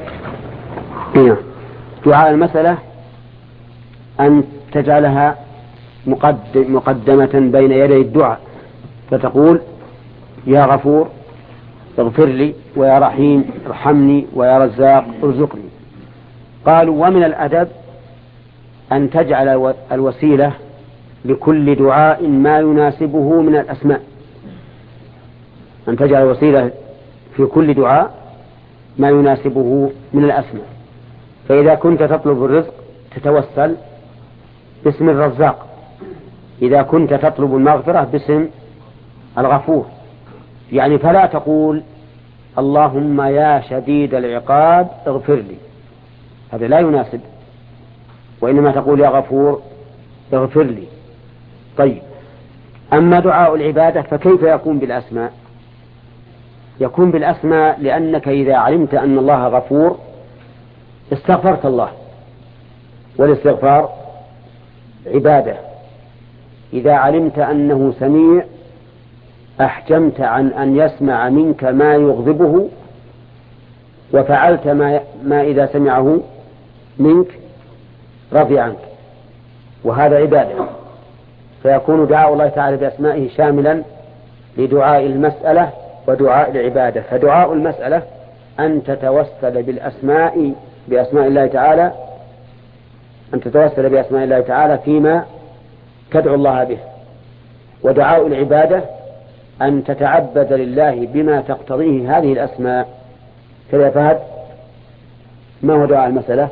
دعاء المسألة أن تجعلها مقدمة بين يدي الدعاء، فتقول: يا غفور اغفر لي، ويا رحيم ارحمني، ويا رزاق ارزقني. قالوا: ومن الأدب أن تجعل الوسيلة لكل دعاء ما يناسبه من الأسماء، أن تجعل الوسيلة في كل دعاء ما يناسبه من الأسماء. فإذا كنت تطلب الرزق تتوسل باسم الرزاق، إذا كنت تطلب المغفرة باسم الغفور. يعني فلا تقول: اللهم يا شديد العقاب اغفر لي، هذا لا يناسب، وإنما تقول: يا غفور اغفر لي. طيب، أما دعاء العبادة فكيف يكون بالأسماء؟ يكون بالأسماء لأنك إذا علمت أن الله غفور استغفرت الله، والاستغفار عبادة. إذا علمت أنه سميع أحجمت عن أن يسمع منك ما يغضبه، وفعلت ما إذا سمعه منك رضي عنك، وهذا عبادة. فيكون دعاء الله تعالى بأسمائه شاملا لدعاء المسألة ودعاء العبادة. فدعاء المسألة أن تتوسل بأسماء الله تعالى، أن تتوسل بأسماء الله تعالى فيما تدعو الله به. ودعاء العبادة أن تتعبد لله بما تقتضيه هذه الأسماء. كذا فهد، ما هو دعاء المسألة؟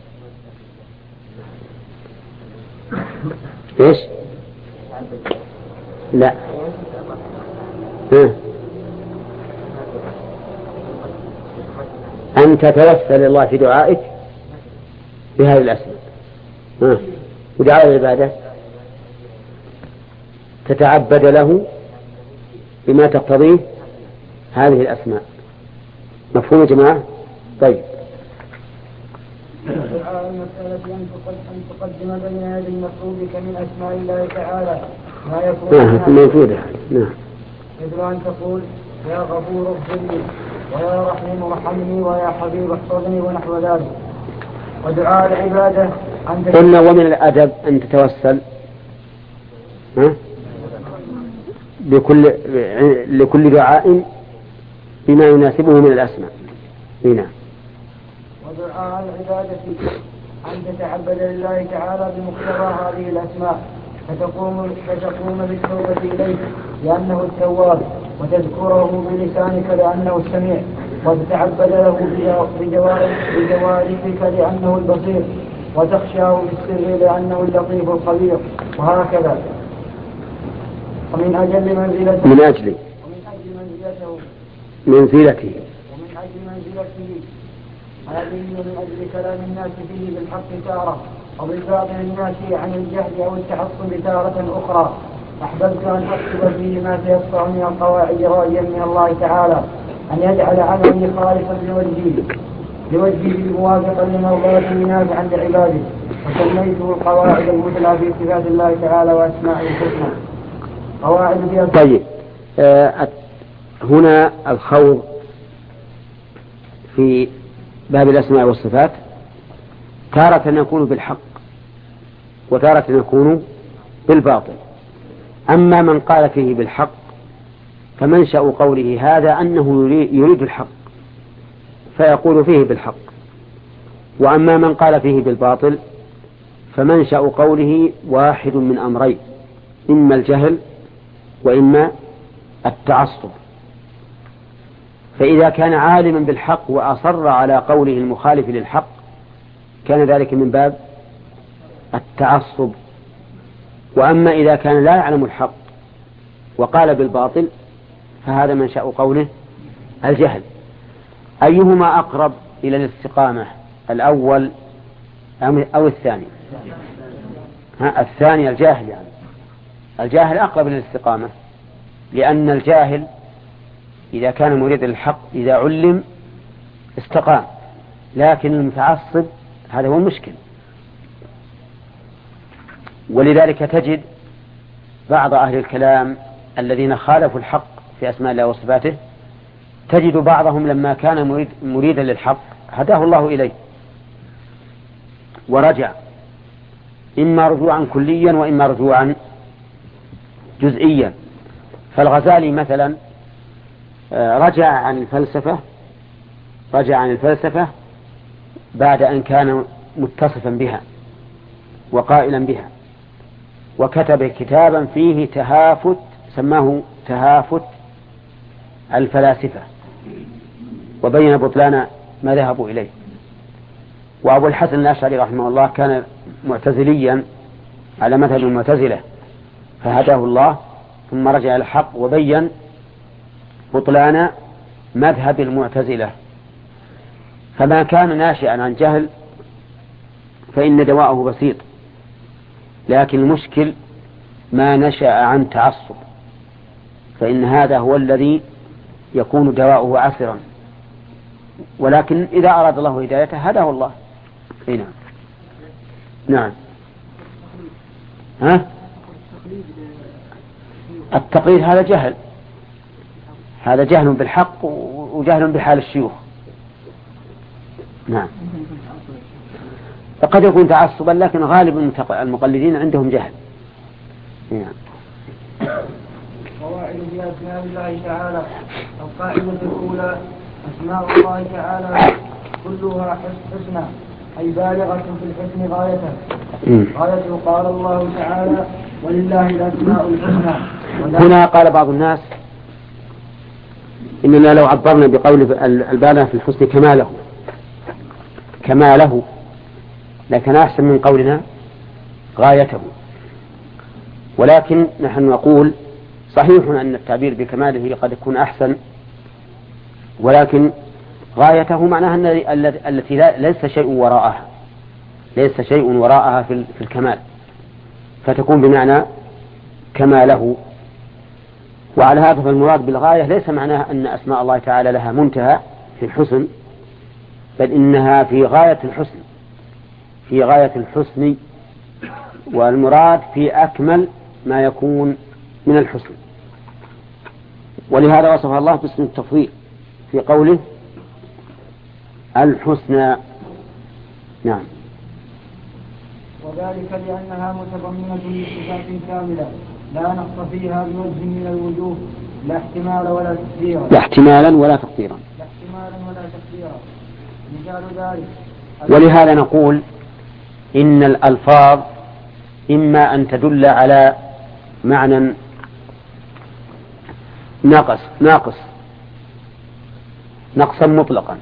إيش؟ لا. أن تتوسل الله في دعائك بهذه الأسماء. ودعاء العبادة تتعبد له بما تقتضيه هذه الأسماء. مفهوم يا جماعة؟ طيب. دعاء المسألة أن تقدم بين يدي مطلوبك من أسماء الله تعالى ما يكون موجودة. نعم. مثل أن تقول: يا غفور اغفر لي، ويا رحيم ارحمني، ويا حبيب احفظني، ونحو ذلك. ودعاء العبادة قلنا ومن الأدب أن تتوسل لكل دعاء بما يناسبه من الأسماء. هنا. ودعاء العبادة أن تتعبد لله تعالى بمقتضى هذه الأسماء، فتقوم بالتوبة إليه لأنه التواب، وتذكره بلسانك لأنه السميع، وتتعبد له بجوارحك لأنه البصير، وتخشاه بالسر لأنه اللطيف الخبير، وهكذا. ومن أجل منزلته هذه من أجل كلام الناس فيه بالحق تارة، وبالباطل الناشئ عن الجهل أو التعصب تارة أخرى. أحببت أن أكتب فيه ما تيسر من القواعد راجيا من الله تعالى أن يجعل عملي خالصا لوجهه موافقا لمرضاته نافعا لعباده. وسميته القواعد المثلى في صفات الله تعالى وأسمائه الحسنى. قواعد فيها. طيب، هنا الخوض في باب الأسماء والصفات تارة يكون بالحق وتارة يكون بالباطل. أما من قال فيه بالحق فمنشأ قوله هذا أنه يريد الحق فيقول فيه بالحق، وأما من قال فيه بالباطل فمنشأ قوله واحد من أمرين، إما الجهل وإما التعصب. فإذا كان عالما بالحق وأصر على قوله المخالف للحق كان ذلك من باب التعصب. وأما إذا كان لا يعلم الحق وقال بالباطل فهذا منشأ قوله الجهل. أيهما أقرب إلى الاستقامة، الأول أو الثاني؟ الثاني، الجاهل. يعني الجاهل أقرب إلى الاستقامة، لأن الجاهل إذا كان مريد للحق إذا علم استقام، لكن المتعصب هذا هو المشكل. ولذلك تجد بعض أهل الكلام الذين خالفوا الحق في أسماء الله وصفاته تجد بعضهم لما كان مريدا للحق هداه الله إليه ورجع، إما رجوعا كليا وإما رجوعا جزئيا. فالغزالي مثلا رجع عن الفلسفة بعد أن كان متصفا بها وقائلا بها، وكتب كتابا فيه تهافت سماه تهافت الفلاسفة، وبين بطلان ما ذهبوا إليه. وأبو الحسن الأشعري رحمه الله كان معتزليا على مذهب المعتزلة فهداه الله ثم رجع إلى الحق وبين بطلان مذهب المعتزلة. فما كان ناشئا عن جهل فإن دواءه بسيط، لكن المشكل ما نشأ عن تعصب فإن هذا هو الذي يكون دواءه عسرا. ولكن إذا أراد الله هدايته هداه الله. نعم. نعم. التقليد هذا جهل بالحق وجهل بحال الشيوخ. نعم. قد يكون تعصبا لكن غالب المقلدين عندهم جهل. نعم. قواعد في أسماء الله تعالى. القاعدة الأولى أسماء الله تعالى كلها حسنى أي بالغة في الحسن غايته. غايته قال الله تعالى ولله الأسماء الحسنى. هنا قال بعض الناس إننا لو عبرنا بقول البالغ في الحسن كماله لكن أحسن من قولنا غايته. ولكن نحن نقول صحيح أن التعبير بكماله قد يكون أحسن، ولكن غايته معناها التي ليس شيء وراءها في الكمال، فتكون بمعنى كماله. وعلى هذا فالمراد بالغاية ليس معناها أن أسماء الله تعالى لها منتهى في الحسن، بل إنها في غاية الحسن، والمراد في أكمل ما يكون من الحسن. ولهذا وصف الله باسم التفضيل في قوله الحسنى. نعم. وذلك لأنها متضمنة لصفات كاملة لا نقص فيها بوجه من الوجوه لا احتمالا ولا تقديرا. مثال ذلك ولهذا نقول إن الألفاظ إما أن تدل على معنى نقصا مطلقا،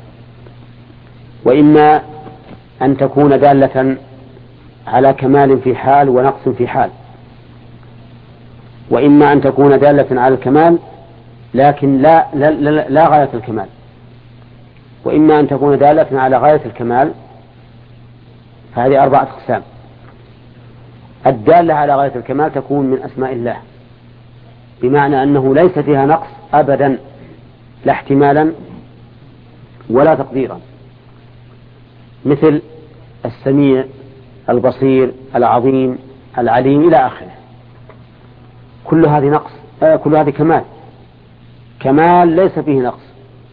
وإما أن تكون دالة على كمال في حال ونقص في حال، وإما أن تكون دالة على الكمال لكن لا غاية الكمال، وإما أن تكون دالة على غاية الكمال. فهذه 4 أقسام. الدالة على غاية الكمال تكون من أسماء الله بمعنى أنه ليس فيها نقص أبدا لا احتمالا ولا تقديرا، مثل السميع البصير، العظيم، العليم إلى آخره. كل هذه نقص، كل هذه كمال ليس فيه نقص.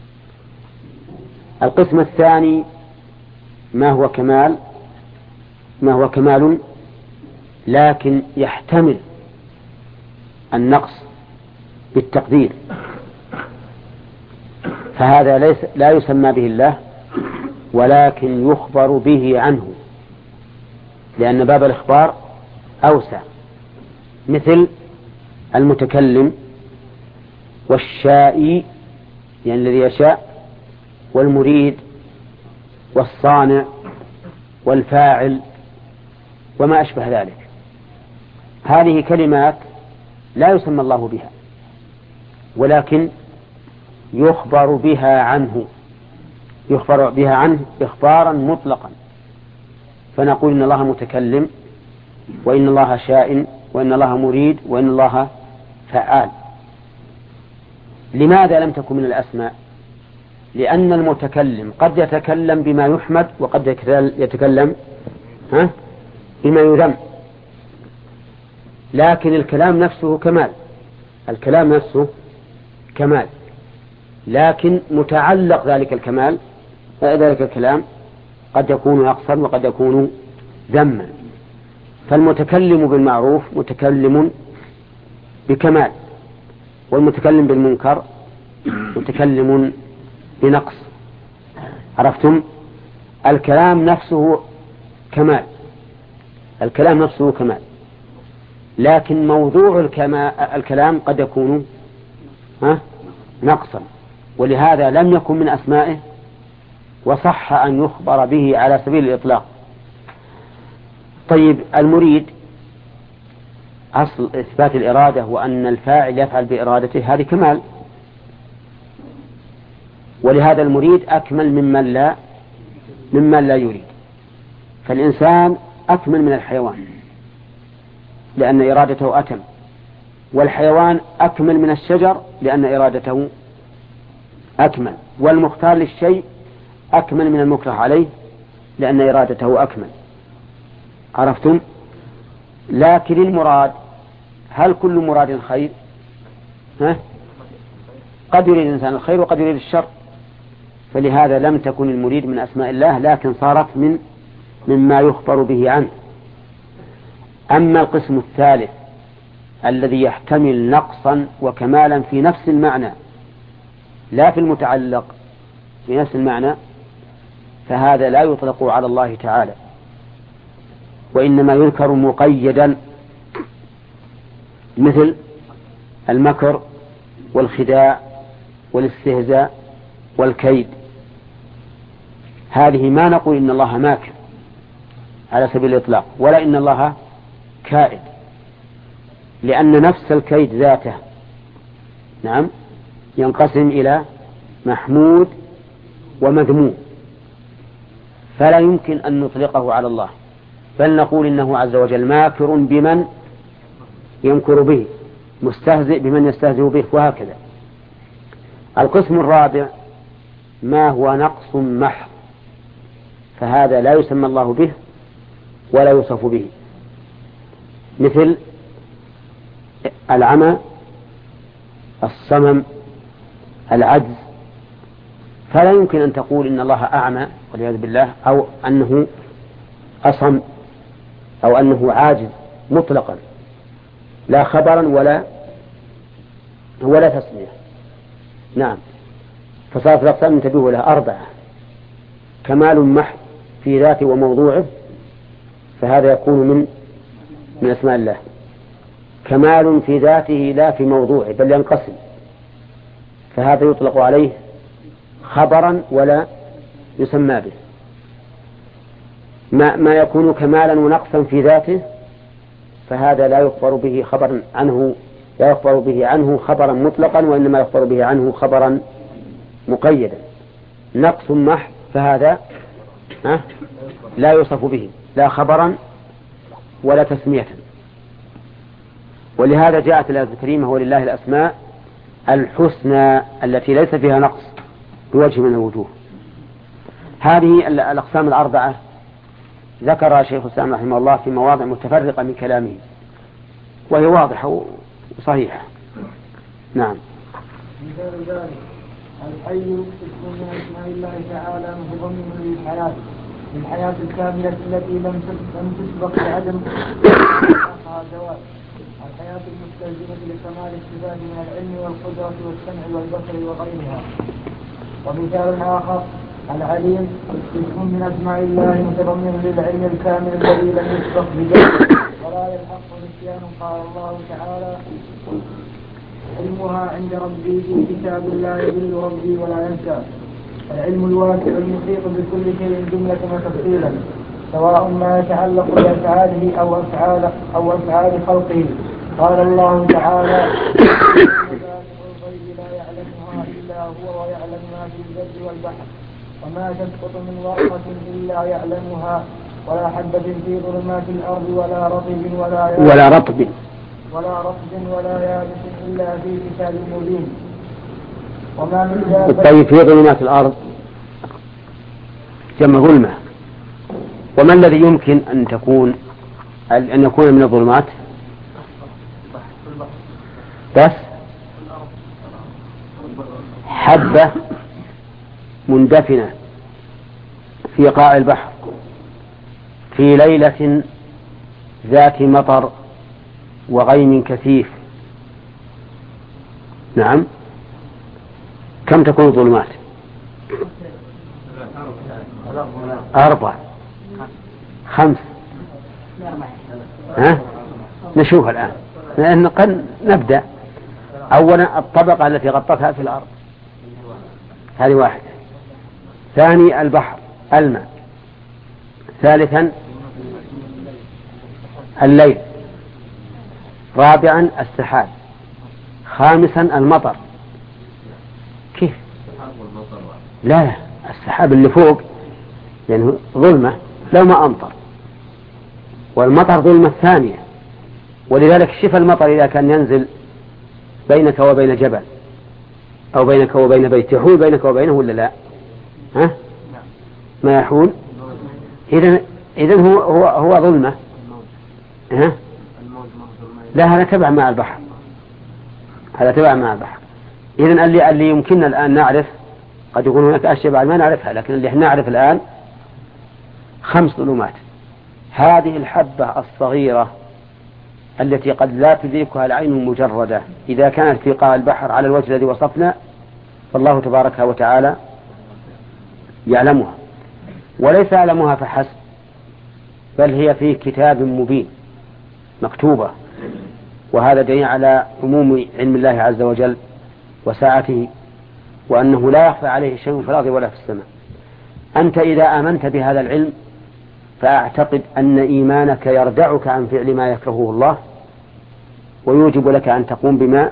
القسم الثاني ما هو كمال لكن يحتمل النقص بالتقدير، فهذا لا يسمى به الله ولكن يخبر به عنه، لأن باب الإخبار أوسع، مثل المتكلم والشائي يعني الذي يشاء، والمريد والصانع والفاعل وما أشبه ذلك. هذه كلمات لا يسمى الله بها ولكن يخبر بها عنه إخبارا مطلقا، فنقول إن الله متكلم، وإن الله شاء، وإن الله مريد، وإن الله فعال. لماذا لم تكن من الأسماء؟ لأن المتكلم قد يتكلم بما يحمد وقد يتكلم بما يذم، لكن الكلام نفسه كمال، لكن متعلق ذلك الكلام قد يكون نقصا وقد يكون ذما. فالمتكلم بالمعروف متكلم بكمال، والمتكلم بالمنكر متكلم بنقص. عرفتم؟ الكلام نفسه كمال، لكن موضوع الكلام قد يكون نقصا، ولهذا لم يكن من أسمائه وصح أن يخبر به على سبيل الإطلاق. طيب، المريد أصل إثبات الإرادة وأن الفاعل يفعل بإرادته، هذه كمال، ولهذا المريد أكمل ممن لا يريد. فالإنسان أكمل من الحيوان لأن إرادته أتم، والحيوان أكمل من الشجر لأن إرادته أكمل، والمختار للشيء أكمل من المكره عليه لأن إرادته أكمل. عرفتم؟ لكن المراد، هل كل مراد الخير؟ قد يريد الإنسان الخير وقد يريد الشر، فلهذا لم تكن المريد من أسماء الله، لكن صارت مما يخبر به عنه. أما القسم الثالث الذي يحتمل نقصا وكمالا في نفس المعنى لا في المتعلق، في نفس المعنى، فهذا لا يطلق على الله تعالى، وإنما يذكر مقيدا، مثل المكر والخداع والاستهزاء والكيد. هذه ما نقول إن الله ماكر على سبيل الإطلاق، ولا إن الله كائد، لأن نفس الكيد ذاته ينقسم إلى محمود ومذموم، فلا يمكن أن نطلقه على الله، بل نقول إنه عز وجل ماكر بمن يمكر به، مستهزئ بمن يستهزئ به، وهكذا. القسم الرابع ما هو نقص محض، فهذا لا يسمى الله به ولا يوصف به، مثل العمى، الصمم، العجز. فلا يمكن أن تقول إن الله أعمى والعياذ بالله، أو أنه أصم، أو أنه عاجز مطلقا، لا خبرا ولا تسمية. نعم، فصارت الأقسام انتبهوا لها 4: كمال محض في ذاته وموضوعه، فهذا يكون من أسماء الله. كمال في ذاته لا في موضوعه بل ينقسم، فهذا يطلق عليه خبرا ولا يسمى به. ما يكون كمالا ونقصا في ذاته، فهذا لا يخبر به عنه خبرا مطلقا، وإنما يخبر به عنه خبرا مقيدا. نقص محض فهذا لا يوصف به لا خبرا ولا تسمية. ولهذا جاءت الآية الكريمة: ولله الأسماء الحسنى التي ليس فيها نقص بوجه من الوجوه. هذه الأقسام 4 ذكر شيخ الإسلام رحمه الله في مواضع متفرقة من كلامه، وهي واضحة وصحيحة. نعم. مثال ذلك الحي اسم من اسماء الله تعالى متضمن للحياة الكاملة التي لم تسبق بعدم زوال، الحياة المستلزمة لكمال الصفات من العلم والقدرة والسمع والبصر وغيرها. ومثال آخر العليم اسم من اسماء الله متضمن للعلم الكامل الذي لم يسبق بذلك ولا يلحق نسيان. قال الله تعالى علمها عند ربي في كتاب لا يضل ربي ولا ينسى. العلم الواسع المحيط بكل شيء جملة وتفصيلا، سواء ما يتعلق بأفعاله أو أفعال خلقه. قال الله تعالى الغيب لا يعلمها إلا هو ويعلم ما في البر والبحر وما تسقط من ورقة إلا يعلمها ولا حبة في ظلمات الأرض ولا رطب ولا يابس إلا في كتاب مبين. وما من دابة. طيب في ظلمات الأرض جمع ظلمة، وما الذي يمكن أن يكون من الظلمات؟ بس حبة مندفنة في قاع البحر في ليلة ذات مطر وغيم كثيف. نعم، كم تكون الظلمات؟ 4 5. نشوف الآن نبدأ. أولا الطبقة التي غطتها في الأرض، هذه 1. ثاني البحر الماء. ثالثا الليل. رابعا السحاب. 5 المطر. كيف؟ لا، السحاب اللي فوق يعني ظلمة لو ما أمطر، والمطر ظلمة ثانية. ولذلك شف المطر إذا كان ينزل بينك وبين جبل أو بينك وبين بيت، يحول بينك وبينه ولا لا؟ ما يحول. إذن هو ظلمة. لا، هذا تبع مع البحر، إذن اللي يمكننا الآن نعرف، قد يكون هناك أشياء بعد ما نعرفها، لكن اللي نعرف الآن 5 ظلمات. هذه الحبة الصغيرة التي قد لا تدركها العين المجردة إذا كانت في قاع البحر على الوجه الذي وصفنا، فالله تبارك وتعالى يعلمها، وليس يعلمها فحسب، بل هي في كتاب مبين مكتوبة. وهذا دليل على عموم علم الله عز وجل وساعته، وأنه لا يخفى عليه شيء في الأرض ولا في السماء. أنت إذا آمنت بهذا العلم فأعتقد أن إيمانك يردعك عن فعل ما يكرهه الله، ويوجب لك أن تقوم بما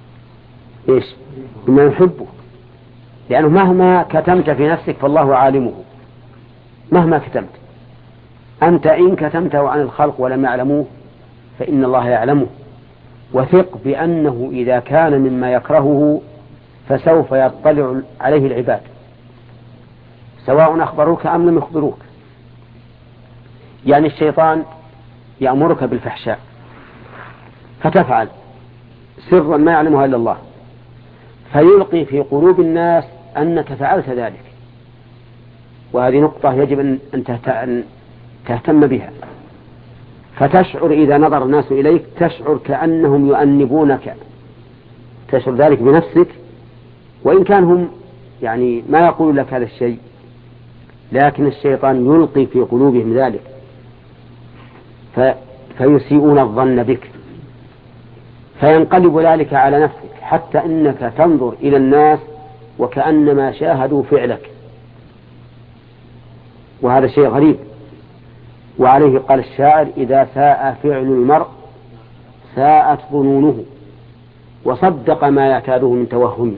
يحبه، لأنه مهما كتمت في نفسك فالله عالمه. مهما كتمت أنت، إن كتمته عن الخلق ولم يعلموه فإن الله يعلمه. وثق بأنه إذا كان مما يكرهه فسوف يطلع عليه العباد، سواء أخبروك أم لم يخبروك. يعني الشيطان يأمرك بالفحشاء فتفعل سرا ما يعلمها إلا الله، فيلقي في قلوب الناس أنك فعلت ذلك. وهذه نقطة يجب أن تهتم بها. فتشعر إذا نظر الناس إليك تشعر كأنهم يؤنبونك، تشعر ذلك بنفسك، وإن كان هم يعني ما يقول لك هذا الشيء، لكن الشيطان يلقي في قلوبهم ذلك فيسيئون الظن بك، فينقلب ذلك على نفسك، حتى إنك تنظر إلى الناس وكأنما شاهدوا فعلك، وهذا شيء غريب. وعليه قال الشاعر: إذا ساء فعل المرء ساءت ظنونه وصدق ما يعتاده من توهم.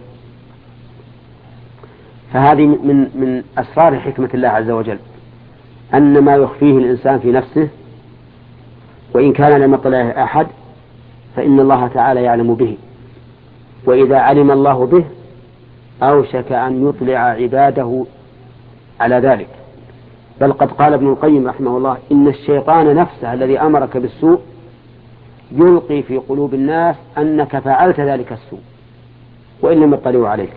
فهذه من أسرار حكمة الله عز وجل، أن ما يخفيه الإنسان في نفسه وإن كان لم يطلعه أحد فإن الله تعالى يعلم به، وإذا علم الله به أوشك أن يطلع عباده على ذلك، بل قد قال ابن القيم رحمه الله إن الشيطان نفسه الذي أمرك بالسوء يلقي في قلوب الناس أنك فعلت ذلك السوء وإن لم يطلعوا عليك.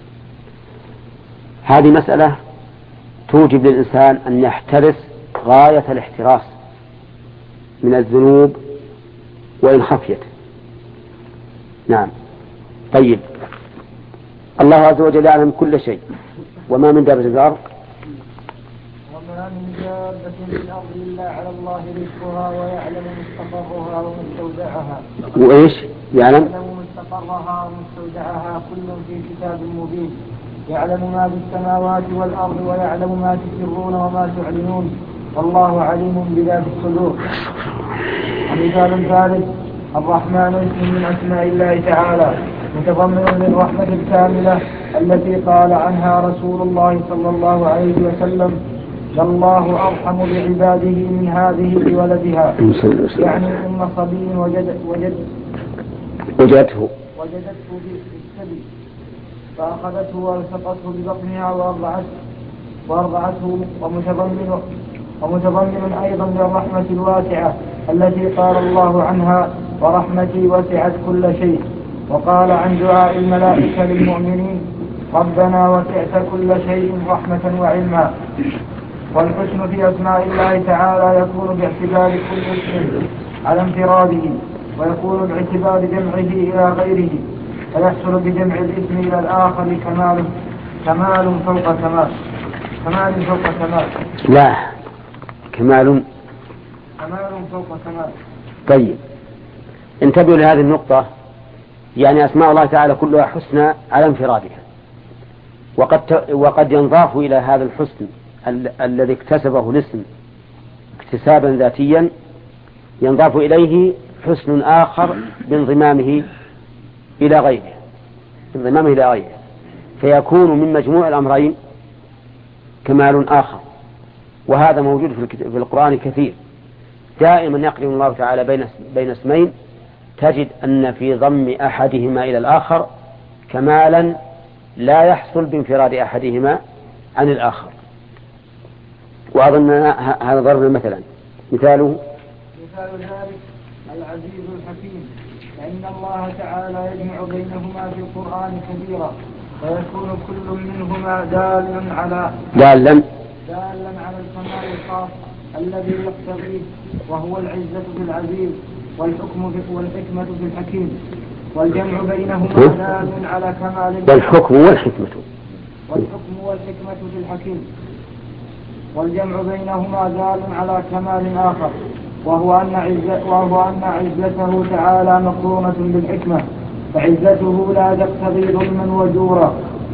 هذه مسألة توجب للإنسان أن يحترس غاية الاحتراس من الذنوب وإن خفيت. نعم. طيب، الله عز وجل يعلم كل شيء، وما من دابة في الأرض وما من دابة في الأرض إلا على الله رزقها ويعلم مستقرها ومستودعها. وإيش يعلم مستقرها ومستودعها كل في كتاب مبين. يعلم ما في السماوات والأرض ويعلم ما تسرون وما تعلنون والله عليم بذات الصدور. ومثال ثالث: الرحمن اسم من أسماء الله تعالى متضمن للرحمة الكاملة التي قال عنها رسول الله صلى الله عليه وسلم: الله أرحم بعباده من هذه بولدها، يعني أم صبي وجدته بالسبي فأخذته والتقته ببطنها وأرضعته. ومتضمن أيضا للرحمة الواسعة التي قال الله عنها: ورحمتي وسعت كل شيء. وقال عن دعاء الملائكة للمؤمنين: ربنا وسعت كل شيء رحمة وعلما. والحسن في أسماء الله تعالى يكون باعتبار كل اسم على انفراده، ويكون باعتبار جمعه إلى غيره، فيحصل بجمع الاسم إلى الآخر كمال فوق كمال. لا، كمال فوق كمال. طيب، انتبهوا لهذه النقطة. يعني أسماء الله تعالى كلها حسنى على انفرادها، وقد ينضاف إلى هذا الحسن الذي اكتسبه الاسم اكتسابا ذاتيا، ينضاف إليه حسن آخر بانضمامه إلى غيره، فيكون من مجموع الأمرين كمال آخر. وهذا موجود في القرآن كثير. دائما يقرن الله تعالى بين اسمين، تجد أن في ضم أحدهما إلى الآخر كمالا لا يحصل بانفراد أحدهما عن الآخر. وأظن هذا ضرب مثلا. مثال ذلك العزيز الحكيم، فإن الله تعالى يجمع بينهما في القرآن كثيرا، ويكون كل منهما دالا على الكمال الخاص الذي يقتضيه، وهو العزة في العزيز والحكمة في الحكيم. والجمع بينهما دال على كمال والحكم والحكمة في الحكيم. والجمع بينهما دال على كمال آخر، وهو أن عزته تعالى مقرونة بالحكمة، فعزته لا تقتضي ظلما وجورا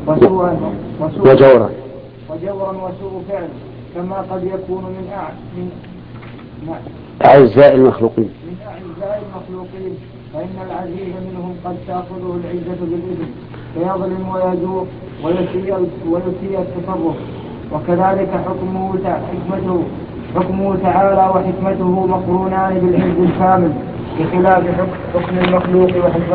وسوء فعل، كما قد يكون من أعزاء المخلوقين. فإن العزيز منهم قد تأخذه العزة بالإذن فيظلم ويجور ويسيء التصرف. وكذلك حكمه تعالى وحكمته مقرونان بالعز الكامل، بخلاف حكم المخلوق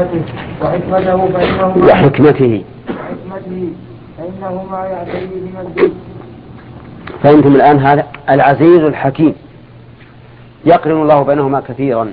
وحكمته فإنهما يعتري بمجد. فأنتم الآن هذا العزيز الحكيم يقرن الله بينهما كثيرا.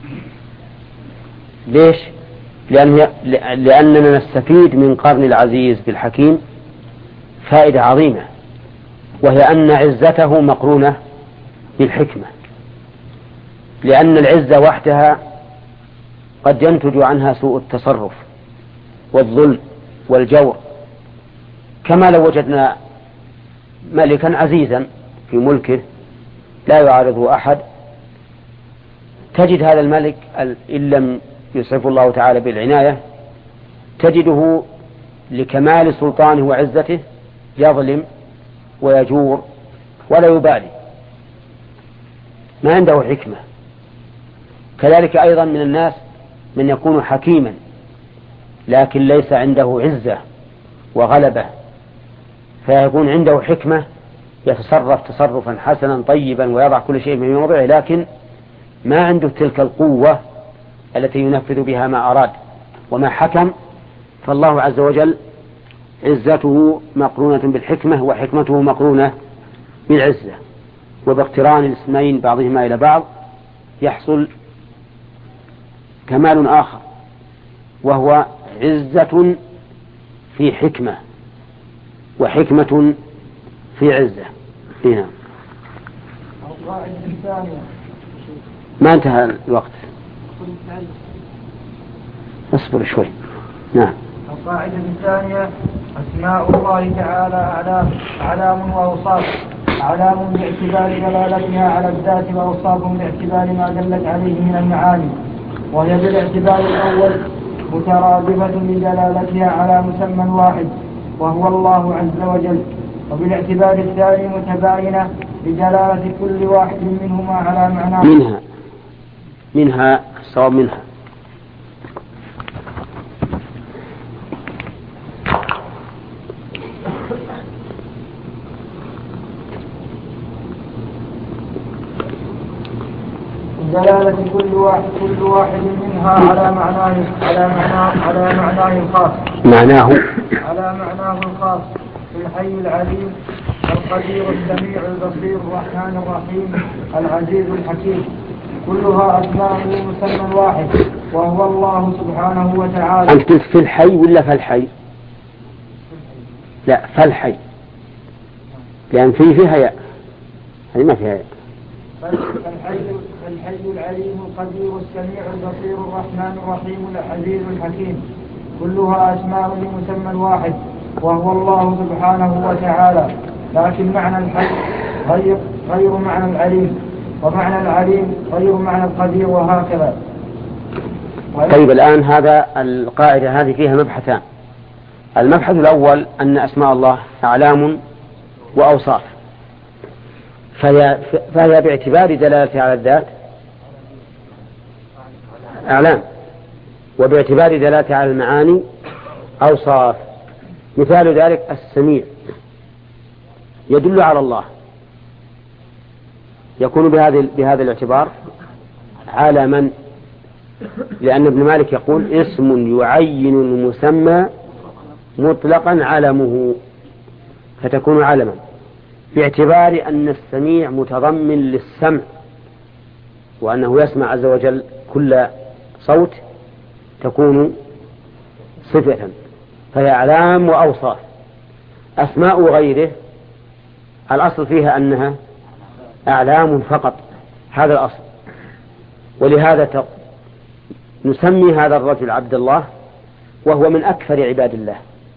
ليش؟ لأننا نستفيد من قرن العزيز بالحكيم فائدة عظيمة، وهي أن عزته مقرونة بالحكمة، لأن العزة وحدها قد ينتج عنها سوء التصرف والظلم والجور. كما لو وجدنا ملكا عزيزا في ملكه لا يعارضه أحد، تجد هذا الملك إن لم يسعف الله تعالى بالعناية تجده لكمال سلطانه وعزته يظلم ويجور ولا يبالي، ما عنده حكمة. كذلك أيضا من الناس من يكون حكيما لكن ليس عنده عزة وغلبة، فيكون عنده حكمة يتصرف تصرفا حسنا طيبا ويضع كل شيء في موضعه، لكن ما عنده تلك القوة التي ينفذ بها ما أراد وما حكم. فالله عز وجل عزته مقرونة بالحكمة وحكمته مقرونة بالعزة. وباقتران الاسمين بعضهما إلى بعض يحصل كمال آخر، وهو عزة في حكمة، وحكمة في عزة. هنا ما انتهى الوقت، اصبر شوي. نعم. القاعدة الثانية: أسماء الله تعالى أعلام وأوصاف. أعلام باعتبار دلالتها على الذات، وأوصاف باعتبار ما دلت عليه من المعاني، وهي بالاعتبار الأول مترادفة بدلالتها على مسمى واحد وهو الله عز وجل، وبالاعتبار الثاني متباينة بدلالة كل واحد منهما على معناه. منها الصواب منها. دلالة كل واحد منها على معناه الخاص. على معناه الخاص في الحي العليم القدير السميع البصير الرحمن الرحيم العزيز الحكيم، كلها أسماء لمسمى واحد وهو الله سبحانه وتعالى. أنت في الحي ولا في الحي؟ لا، في الحي، لأن فيها ياء، هذه ما فيها ياء. الحي العليم القدير السميع البصير الرحمن الرحيم العزيز الحكيم، كلها أسماء لمسمى واحد وهو الله سبحانه وتعالى، لكن معنى الحي غير معنى العليم، ومعنى العليم غير معنى القدير، وهكذا. طيب، الآن هذا القاعدة هذه فيها مبحثان. المبحث الأول أن أسماء الله أعلام وأوصاف، فهي باعتبار دلالتها على الذات أعلام، وباعتبار دلالتها على المعاني أوصاف. مثال ذلك السميع يدل على الله، يكون بهذا الاعتبار عالما، لأن ابن مالك يقول: اسم يعين المسمى مطلقا علمه، فتكون علما باعتبار أن السميع متضمن للسمع، وأنه يسمع عز وجل كل صوت، تكون صفة، فهي أعلام وأوصاف. أسماء غيره الأصل فيها أنها أعلام فقط، هذا الأصل. ولهذا نسمي هذا الرجل عبد الله وهو من أكثر عباد الله،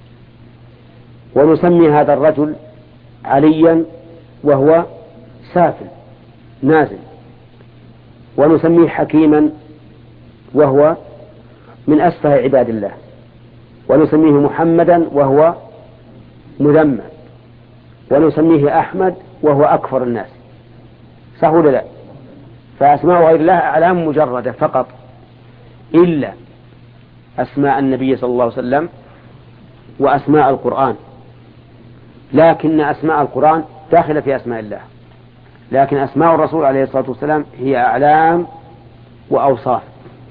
ونسمي هذا الرجل عليا وهو سافل نازل، ونسميه حكيما وهو من أسفه عباد الله، ونسميه محمدا وهو مذمم، ونسميه أحمد وهو أكفر الناس. صح ولا لا؟ فأسماء غير الله أعلام مجردة فقط، إلا أسماء النبي صلى الله عليه وسلم وأسماء القرآن، لكن أسماء القرآن داخلة في أسماء الله، لكن أسماء الرسول عليه الصلاة والسلام هي أعلام وأوصاف،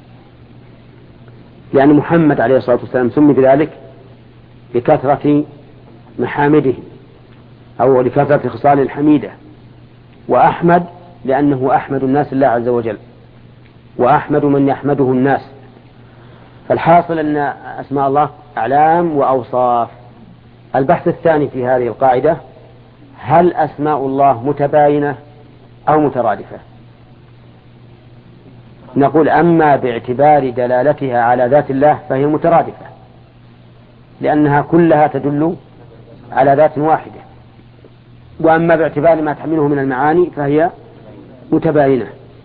لأن محمد عليه الصلاة والسلام سمي بذلك لكثرة محامده أو لكثرة خصال الحميدة، وأحمد لأنه أحمد الناس الله عز وجل، وأحمد من يحمده الناس. فالحاصل أن أسماء الله أعلام وأوصاف. البحث الثاني في هذه القاعدة: هل أسماء الله متباينة أو مترادفة؟ نقول: أما باعتبار دلالتها على ذات الله فهي مترادفة، لأنها كلها تدل على ذات واحدة، وأما باعتبار ما تحمله من المعاني فهي متباينة.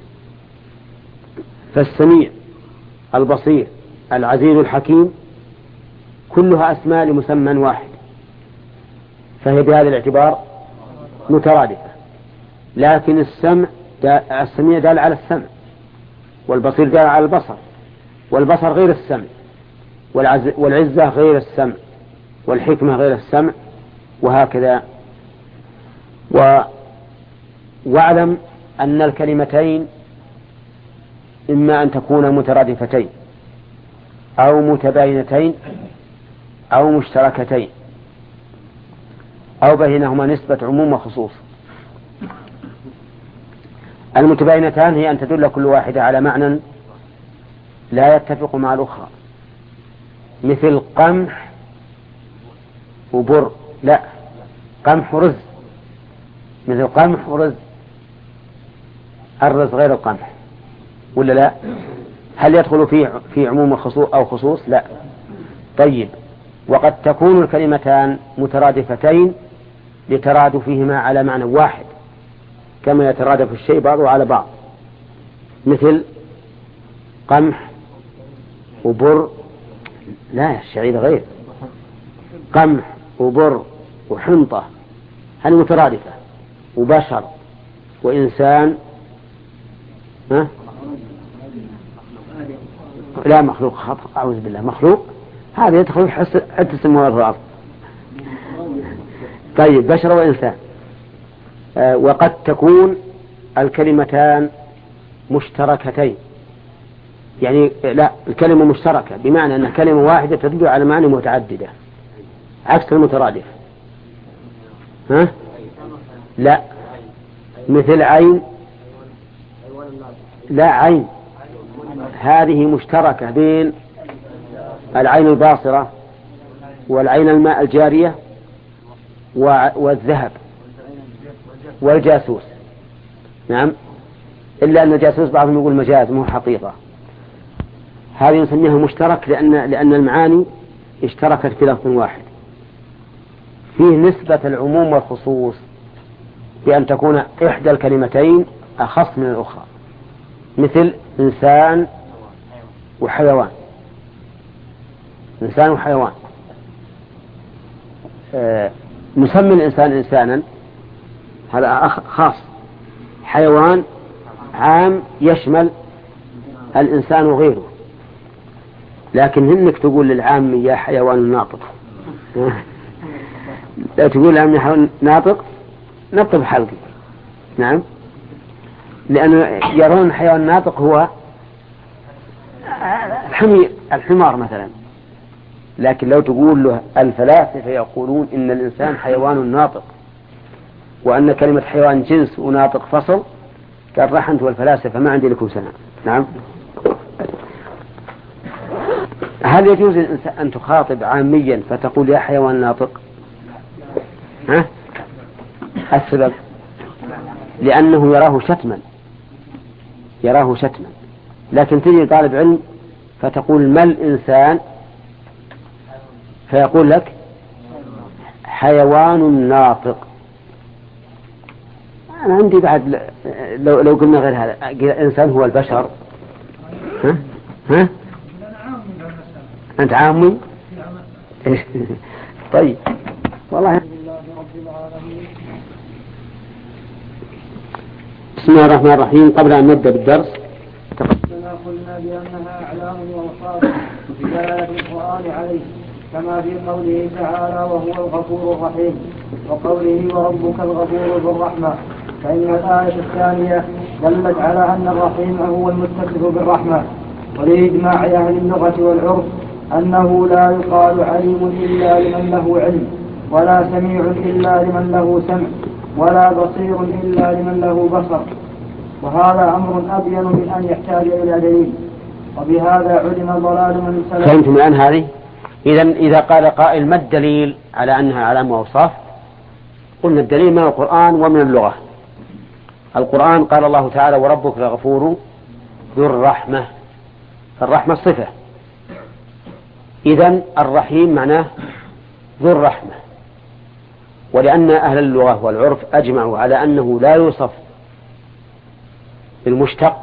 فالسميع البصير العزيز الحكيم كلها أسماء لمسمى واحد، فهي بهذا الاعتبار مترادفة. لكن السميع دال على السمع، والبصير دال على البصر، والبصر غير السمع، والعزة غير السمع، والحكمة غير السمع، وهكذا. واعلم أن الكلمتين إما أن تكون مترادفتين أو متباينتين أو مشتركتين أو بينهما نسبة عموم وخصوص. المتباينتان هي أن تدل كل واحدة على معنى لا يتفق مع الأخرى، مثل قمح وبر، لا قمح ورز، مثل قمح ورز، الرز غير القمح ولا لا؟ هل يدخل في عموم أو خصوص؟ لا. طيب، وقد تكون الكلمتان مترادفتين لترادفهما على معنى واحد، كما يترادف الشيء بعضه على بعض، مثل قمح وبر، لا الشعير غير، قمح وبر وحنطة هل مترادفة، وبشر وإنسان، ها؟ لا مخلوق، خطأ، أعوذ بالله، مخلوق هذا يدخل حتى السماوات والأرض. طيب، بشر وإنسان. وقد تكون الكلمتان مشتركتين، يعني لا الكلمة مشتركة بمعنى أن كلمة واحدة تدل على معاني متعددة عكس المترادف. ها؟ لا، مثل عين، لا عين هذه مشتركة بين العين الباصرة والعين الماء الجارية والذهب والجاسوس. نعم، إلا أن الجاسوس بعضهم يقول مجاز مو حقيقة. هذه نسميها مشترك لأن المعاني اشتركت في لفظ واحد. فيه نسبة العموم والخصوص بأن تكون إحدى الكلمتين أخص من الأخرى، مثل إنسان وحيوان. إنسان وحيوان، نسمي الإنسان إنسانا، هذا خاص. حيوان عام يشمل الإنسان وغيره، لكن هنك تقول للعام يا حيوان ناطق لا تقول للعام يا حيوان ناطق نطب حلقي. نعم، لأنه يرون حيوان ناطق هو الحمار مثلا، لكن لو تقول له الفلاسفة يقولون إن الإنسان حيوان ناطق، وأن كلمة حيوان جنس وناطق فصل، قال راح أنت والفلاسفة ما عندي لكم سنة. نعم، هل يجوز أن تخاطب عاميا فتقول يا حيوان ناطق؟ ها؟ السبب لأنه يراه شتما، لكن تجي طالب علم فتقول ما الإنسان، فيقول لك حيوان ناطق. أنا عندي بعد لو قلنا غير هذا، الإنسان هو البشر. ها؟ أنت عامي؟ طيب، والله. بسم الله الرحمن الرحيم. قبل أن نبدأ بالدرس قلنا بأنها أعلام وأوصاف بدلالة القرآن عليه، كما في قوله تعالى وهو الغفور الرحيم، وقوله وربك الغفور ذو الرحمة، فإن الآية الثانية دلت على أن الرحيم هو المتصف بالرحمة، ولإجماع أهل اللغة والعرف أنه لا يقال عليم إلا لمن له علم، ولا سميع إلا لمن له سمع، ولا بصير إلا لمن له بصر، وهذا أمر أبين من أن يحتاج إلى دليل، وبهذا علم ضلال من سلف. فهمتم الآن هذه؟ إذا قال قائل ما الدليل على أنها علامة وأوصاف؟ قلنا الدليل من القرآن ومن اللغة. القرآن قال الله تعالى وربك الغفور ذو الرحمة، فالرحمة صفة، إذن الرحيم معناه ذو الرحمة. ولأن أهل اللغة والعرف أجمعوا على أنه لا يوصف بالمشتق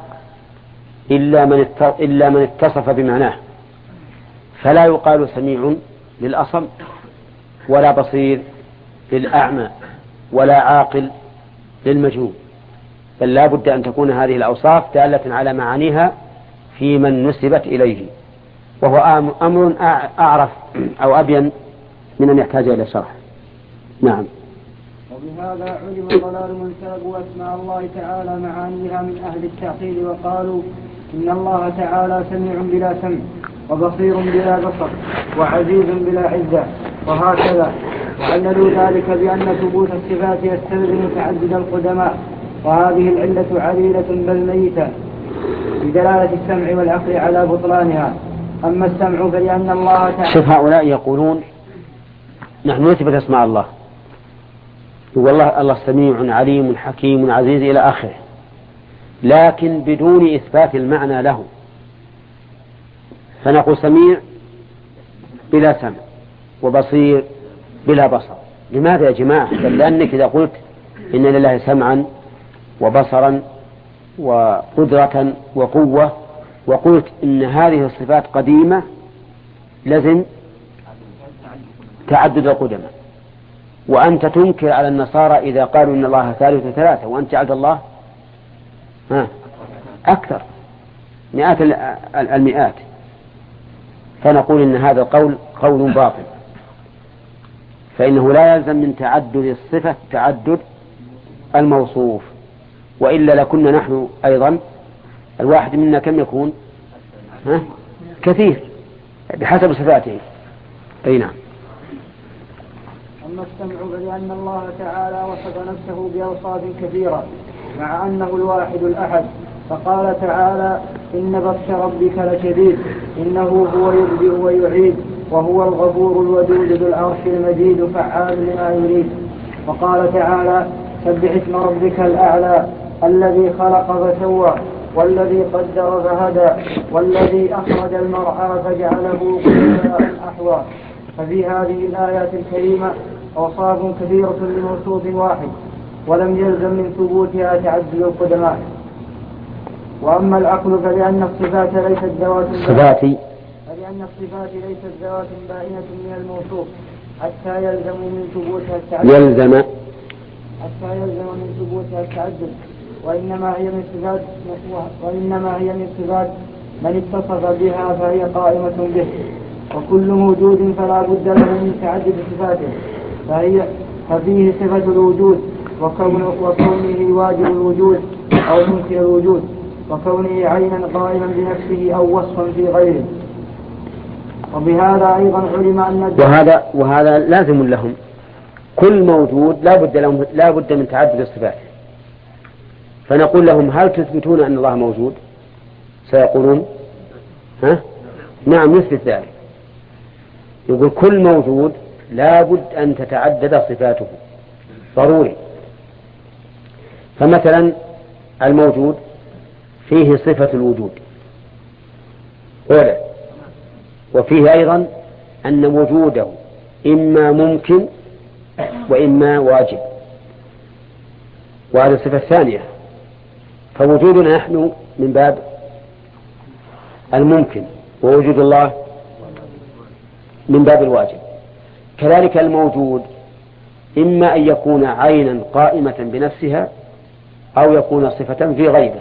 إلا من اتصف بمعناه، فلا يقال سميع للأصم، ولا بصير للأعمى، ولا عاقل للمجنون، بل لا بد أن تكون هذه الأوصاف دالة على معانيها في من نسبت إليه، وهو أمر أعرف أو أبين من أن يحتاج إلى شرح. نعم. وبهذا علم ضلال من سلبوا أسماء الله تعالى معانيها من أهل التعطيل، وقالوا إن الله تعالى سميع بلا سمع، وبصير بلا بصر، وعزيز بلا عزة، وهكذا، وعللوا ذلك بأن ثبوت الصفات يستلزم تعدد القدماء، وهذه العلة عليلة بل ميتة بدلالة السمع والعقل على بطلانها. أما السمع فلأن الله تعالى. شوف هؤلاء يقولون نحن نثبت اسماء الله، والله الله سميع عليم حكيم عزيز إلى آخره، لكن بدون إثبات المعنى له، فنقول سميع بلا سمع وبصير بلا بصر. لماذا يا جماعة؟ بل لأنك إذا قلت إن لله سمعا وبصرا وقدرة وقوة وقلت إن هذه الصفات قديمة لازم تعدد القدماء، وأنت تنكر على النصارى إذا قالوا إن الله ثالث ثلاثة وأنت جعلت الله أكثر مئات المئات، فنقول إن هذا القول قول باطل، فإنه لا يلزم من تعدد الصفة تعدد الموصوف، وإلا لكنا نحن أيضا الواحد منا كم يكون كثير بحسب صفاته. أي نعم. أما السمع فلأن الله تعالى وصف نفسه بأوصاف كثيرة مع أنه الواحد الأحد، فقال تعالى إن بطش ربك لشديد إنه هو يبدئ ويعيد وهو الغفور الودود ذو العرش المجيد فعال لما يريد. وقال تعالى سبح اسم ربك الأعلى الذي خلق فسوى والذي قدر فهدى والذي أخرج المرعى فجعله غثاء أحوى. ففي هذه الآيات الكريمة أوصاف كثيرة لموصوف واحد، ولم يلزم من ثبوتها تعدد القدماء. وأما العقل فلأن الصفات ليست ذوات بائنة من الموصوف حتى يلزم من ثبوتها التعدد وإنما هي من صفات من اتصف بها فهي قائمة به، وكل موجود فلا بد له من تعدد صفاته، ففيه صفة الوجود وكونه واجب الوجود أو ممكن الوجود، وكونه عينا قائما بنفسه أو وصفا في غيره. وبهذا أيضا علم أن وهذا لازم لهم، كل موجود لا بد من تعدد الصفات. فنقول لهم هل تثبتون أن الله موجود؟ سيقولون نعم نثبت ذلك. يقول كل موجود لا بد أن تتعدد صفاته ضروري. فمثلا الموجود فيه صفة الوجود أولا، وفيه أيضا أن وجوده إما ممكن وإما واجب، وهذه الصفة الثانية. فوجودنا نحن من باب الممكن، ووجود الله من باب الواجب. كذلك الموجود إما أن يكون عينا قائمة بنفسها أو يكون صفة في غيره،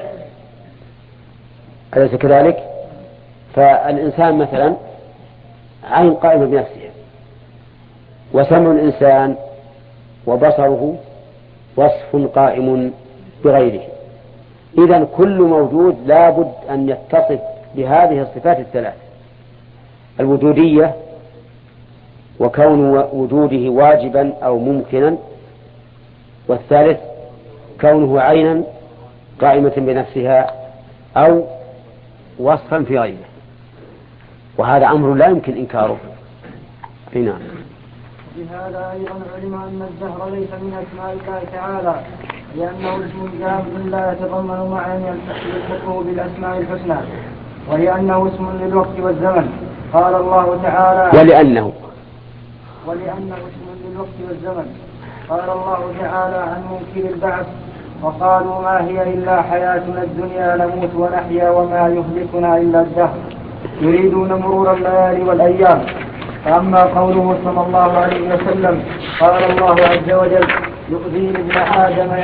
أليس كذلك؟ فالإنسان مثلا عين قائمة بنفسها، وسمع الإنسان وبصره وصف قائم بغيره. إذن كل موجود لا بد أن يتصف بهذه الصفات الثلاث: الوجودية وكون وجوده واجبا أو ممكنا، والثالث كونه عينا قائمة بنفسها أو وصفا في غيره. وهذا أمر لا يمكن إنكاره. نعم. بهذا أيضا علم أن الدهر ليس من أسماء الله تعالى، لأنه اسم جامد لا يتضمن معاني الحكم بالأسماء الحسنى، ولأنه اسم للوقت والزمن. قال الله تعالى ولأنه اسم للوقت والزمن. قال الله تعالى عن منكر البعث: وقالوا ما هي إلا حياتنا الدنيا نموت ونحيا وما يهلكنا إلا الدهر يريدون مرور الليالي والأيام. فأما قوله صلى الله عليه وسلم قال الله عز وجل: يؤذين ابن آدم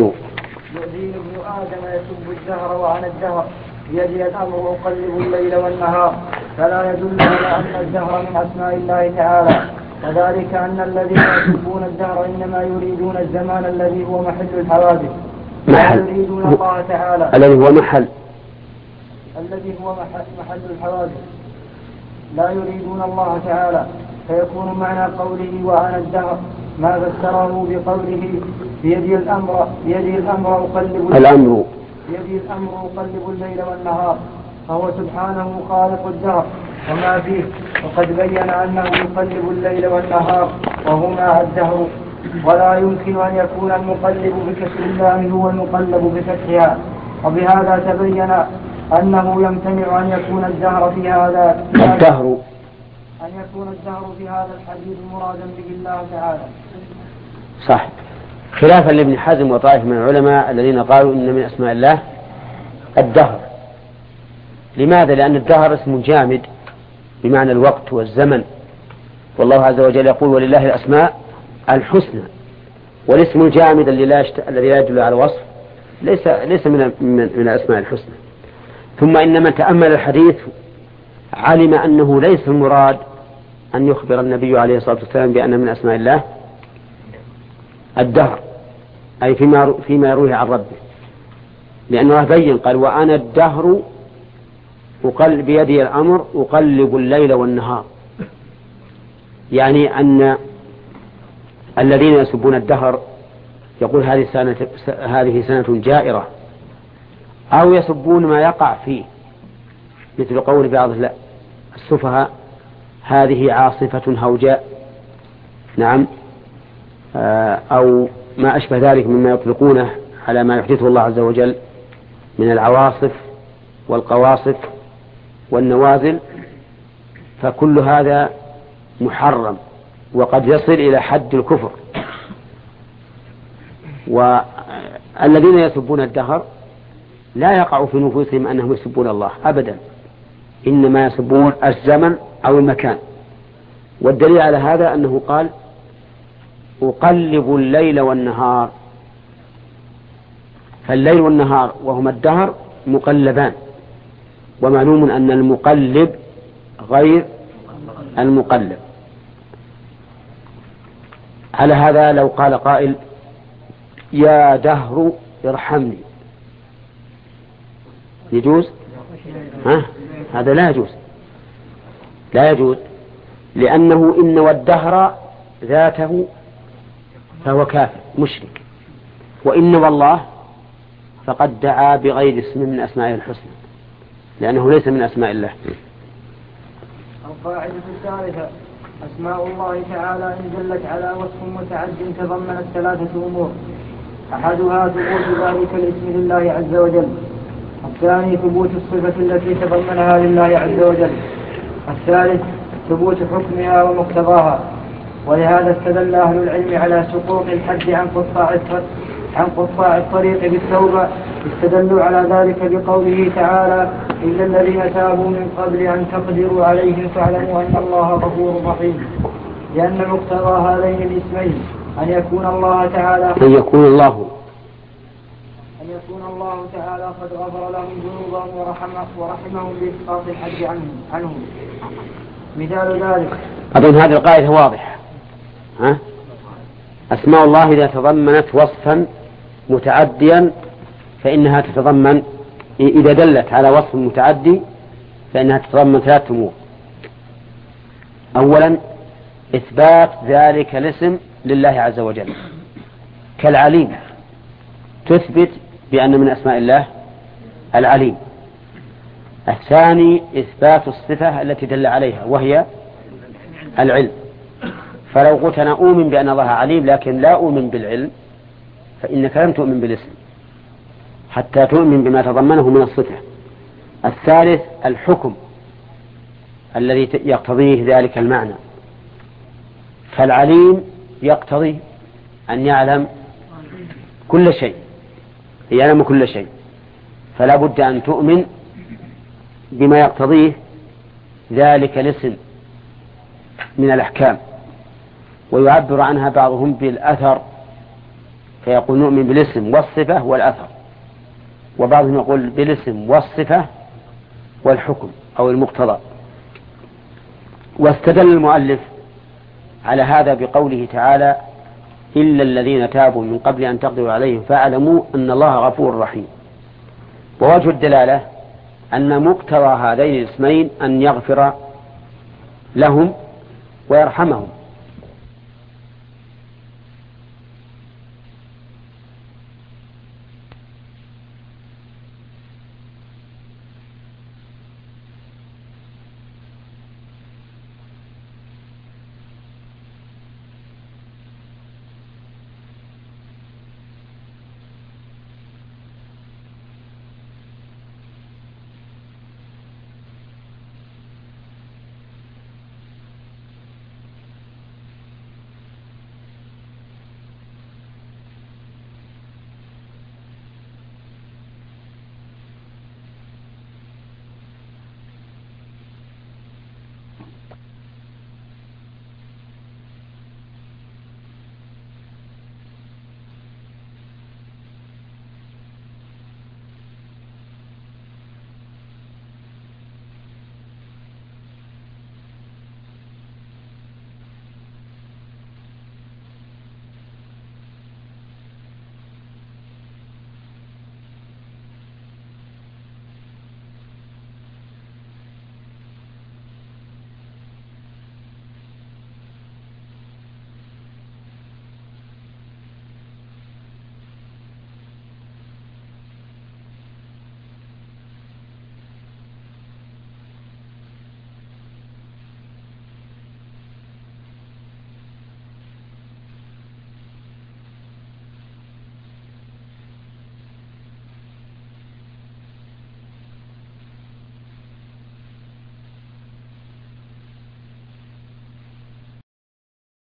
يسب الدهر وأنا الدهر بيدي الأمر أقلب الليل والنهار، فلا يدل على أن الدهر من أسماء الله تعالى. وذلك أن الذين يسبون الدهر إنما يريدون الزمان الذي هو محل الحوادث، لا يريدون الله تعالى الذي هو محل الحوادث، لا يريدون الله تعالى. فيكون معنى قوله وأنا الدهر ما فسره بقوله بيدي الأمر أقلب الليل والنهار، فهو سبحانه خالق الدهر وما فيه، وقد بين أنه يقلب الليل والنهار وهما الدهر، ولا يمكن أن يكون المقلب بكسر اللام هو المقلب بفتحها، وبهذا تبين أنه يمتنع أن يكون الدهر في هذا الحديث مرادا به الله تعالى. صح، خلافا لابن حزم وطائف من العلماء الذين قالوا إن من أسماء الله الدهر. لماذا؟ لأن الدهر اسم جامد بمعنى الوقت والزمن، والله عز وجل يقول ولله الأسماء الحسنى، والاسم الجامد الذي لا يدل على وصف ليس من الأسماء الحسنى. ثم إن من تأمل الحديث علم أنه ليس المراد أن يخبر النبي عليه الصلاة والسلام بأن من أسماء الله الدهر، أي فيما يرويه عن ربه، لأنه بين قال وأنا الدهر بيدي الأمر أقلب الليل والنهار، يعني أن الذين يسبون الدهر يقول هذه سنة جائرة، أو يسبون ما يقع فيه، مثل قول بعض السفهاء هذه عاصفة هوجاء، نعم، أو ما أشبه ذلك مما يطلقونه على ما يحدثه الله عز وجل من العواصف والقواصف والنوازل، فكل هذا محرم وقد يصل إلى حد الكفر. والذين يسبون الدهر لا يقع في نفوسهم أنهم يسبون الله أبدا، إنما يسبون الزمن أو المكان. والدليل على هذا أنه قال أقلب الليل والنهار، فالليل والنهار وهما الدهر مقلبان، ومعلوم أن المقلب غير المقلب. على هذا لو قال قائل يا دهر ارحمني، يجوز؟ هذا لا يجوز، لأنه إن والدهر ذاته فهو كافر مشرك، وإن والله فقد دعا بغير اسم من أسمائه الحسنى، لأنه ليس من أسماء الله. القاعدة الثالثة: أسماء الله تعالى إن دلت على وصف متعد تضمنت ثلاثة أمور: أحدها ثبوت ذلك الاسم لله عز وجل، الثاني ثبوت الصفة التي تضمنها لله عز وجل، الثالث ثبوت حكمها ومقتضاها. ولهذا استدل أهل العلم على سقوط الحد عن قطاع الطريق بالتوبة، استدلوا على ذلك بقوله تعالى: إلا الذين تابوا من قبل أن تقدروا عليهم فاعلموا أن الله غفور رحيم، لأن مقتضى هذين الاسمين أن يكون الله تعالى قد غفر لهم ذنوبهم ورحمهم بإسقاط الحد عنهم. مثال ذلك أظن هذه القاعدة واضحة. أسماء الله إذا تضمنت وصفا متعديا فإنها تتضمن، إذا دلت على وصف متعدي فإنها تتضمن ثلاثة أمور: أولا إثبات ذلك الاسم لله عز وجل، كالعليم تثبت بأن من أسماء الله العليم. الثاني إثبات الصفة التي دل عليها وهي العلم، فلو قلت أنا أؤمن بأن الله عليم لكن لا أؤمن بالعلم فإنك لم تؤمن بالاسم حتى تؤمن بما تضمنه من الصفة. الثالث الحكم الذي يقتضيه ذلك المعنى، فالعليم يقتضي أن يعلم كل شيء، فلا بد أن تؤمن بما يقتضيه ذلك الاسم من الأحكام. ويعبر عنها بعضهم بالأثر، فيقول نؤمن بالاسم والصفة والأثر، وبعضهم يقول بالاسم والصفة والحكم أو المقتضى. واستدل المؤلف على هذا بقوله تعالى: إلا الذين تابوا من قبل أن تقدروا عليهم فاعلموا أن الله غفور رحيم. ووجه الدلالة أن مقتضى هذين الاسمين أن يغفر لهم ويرحمهم،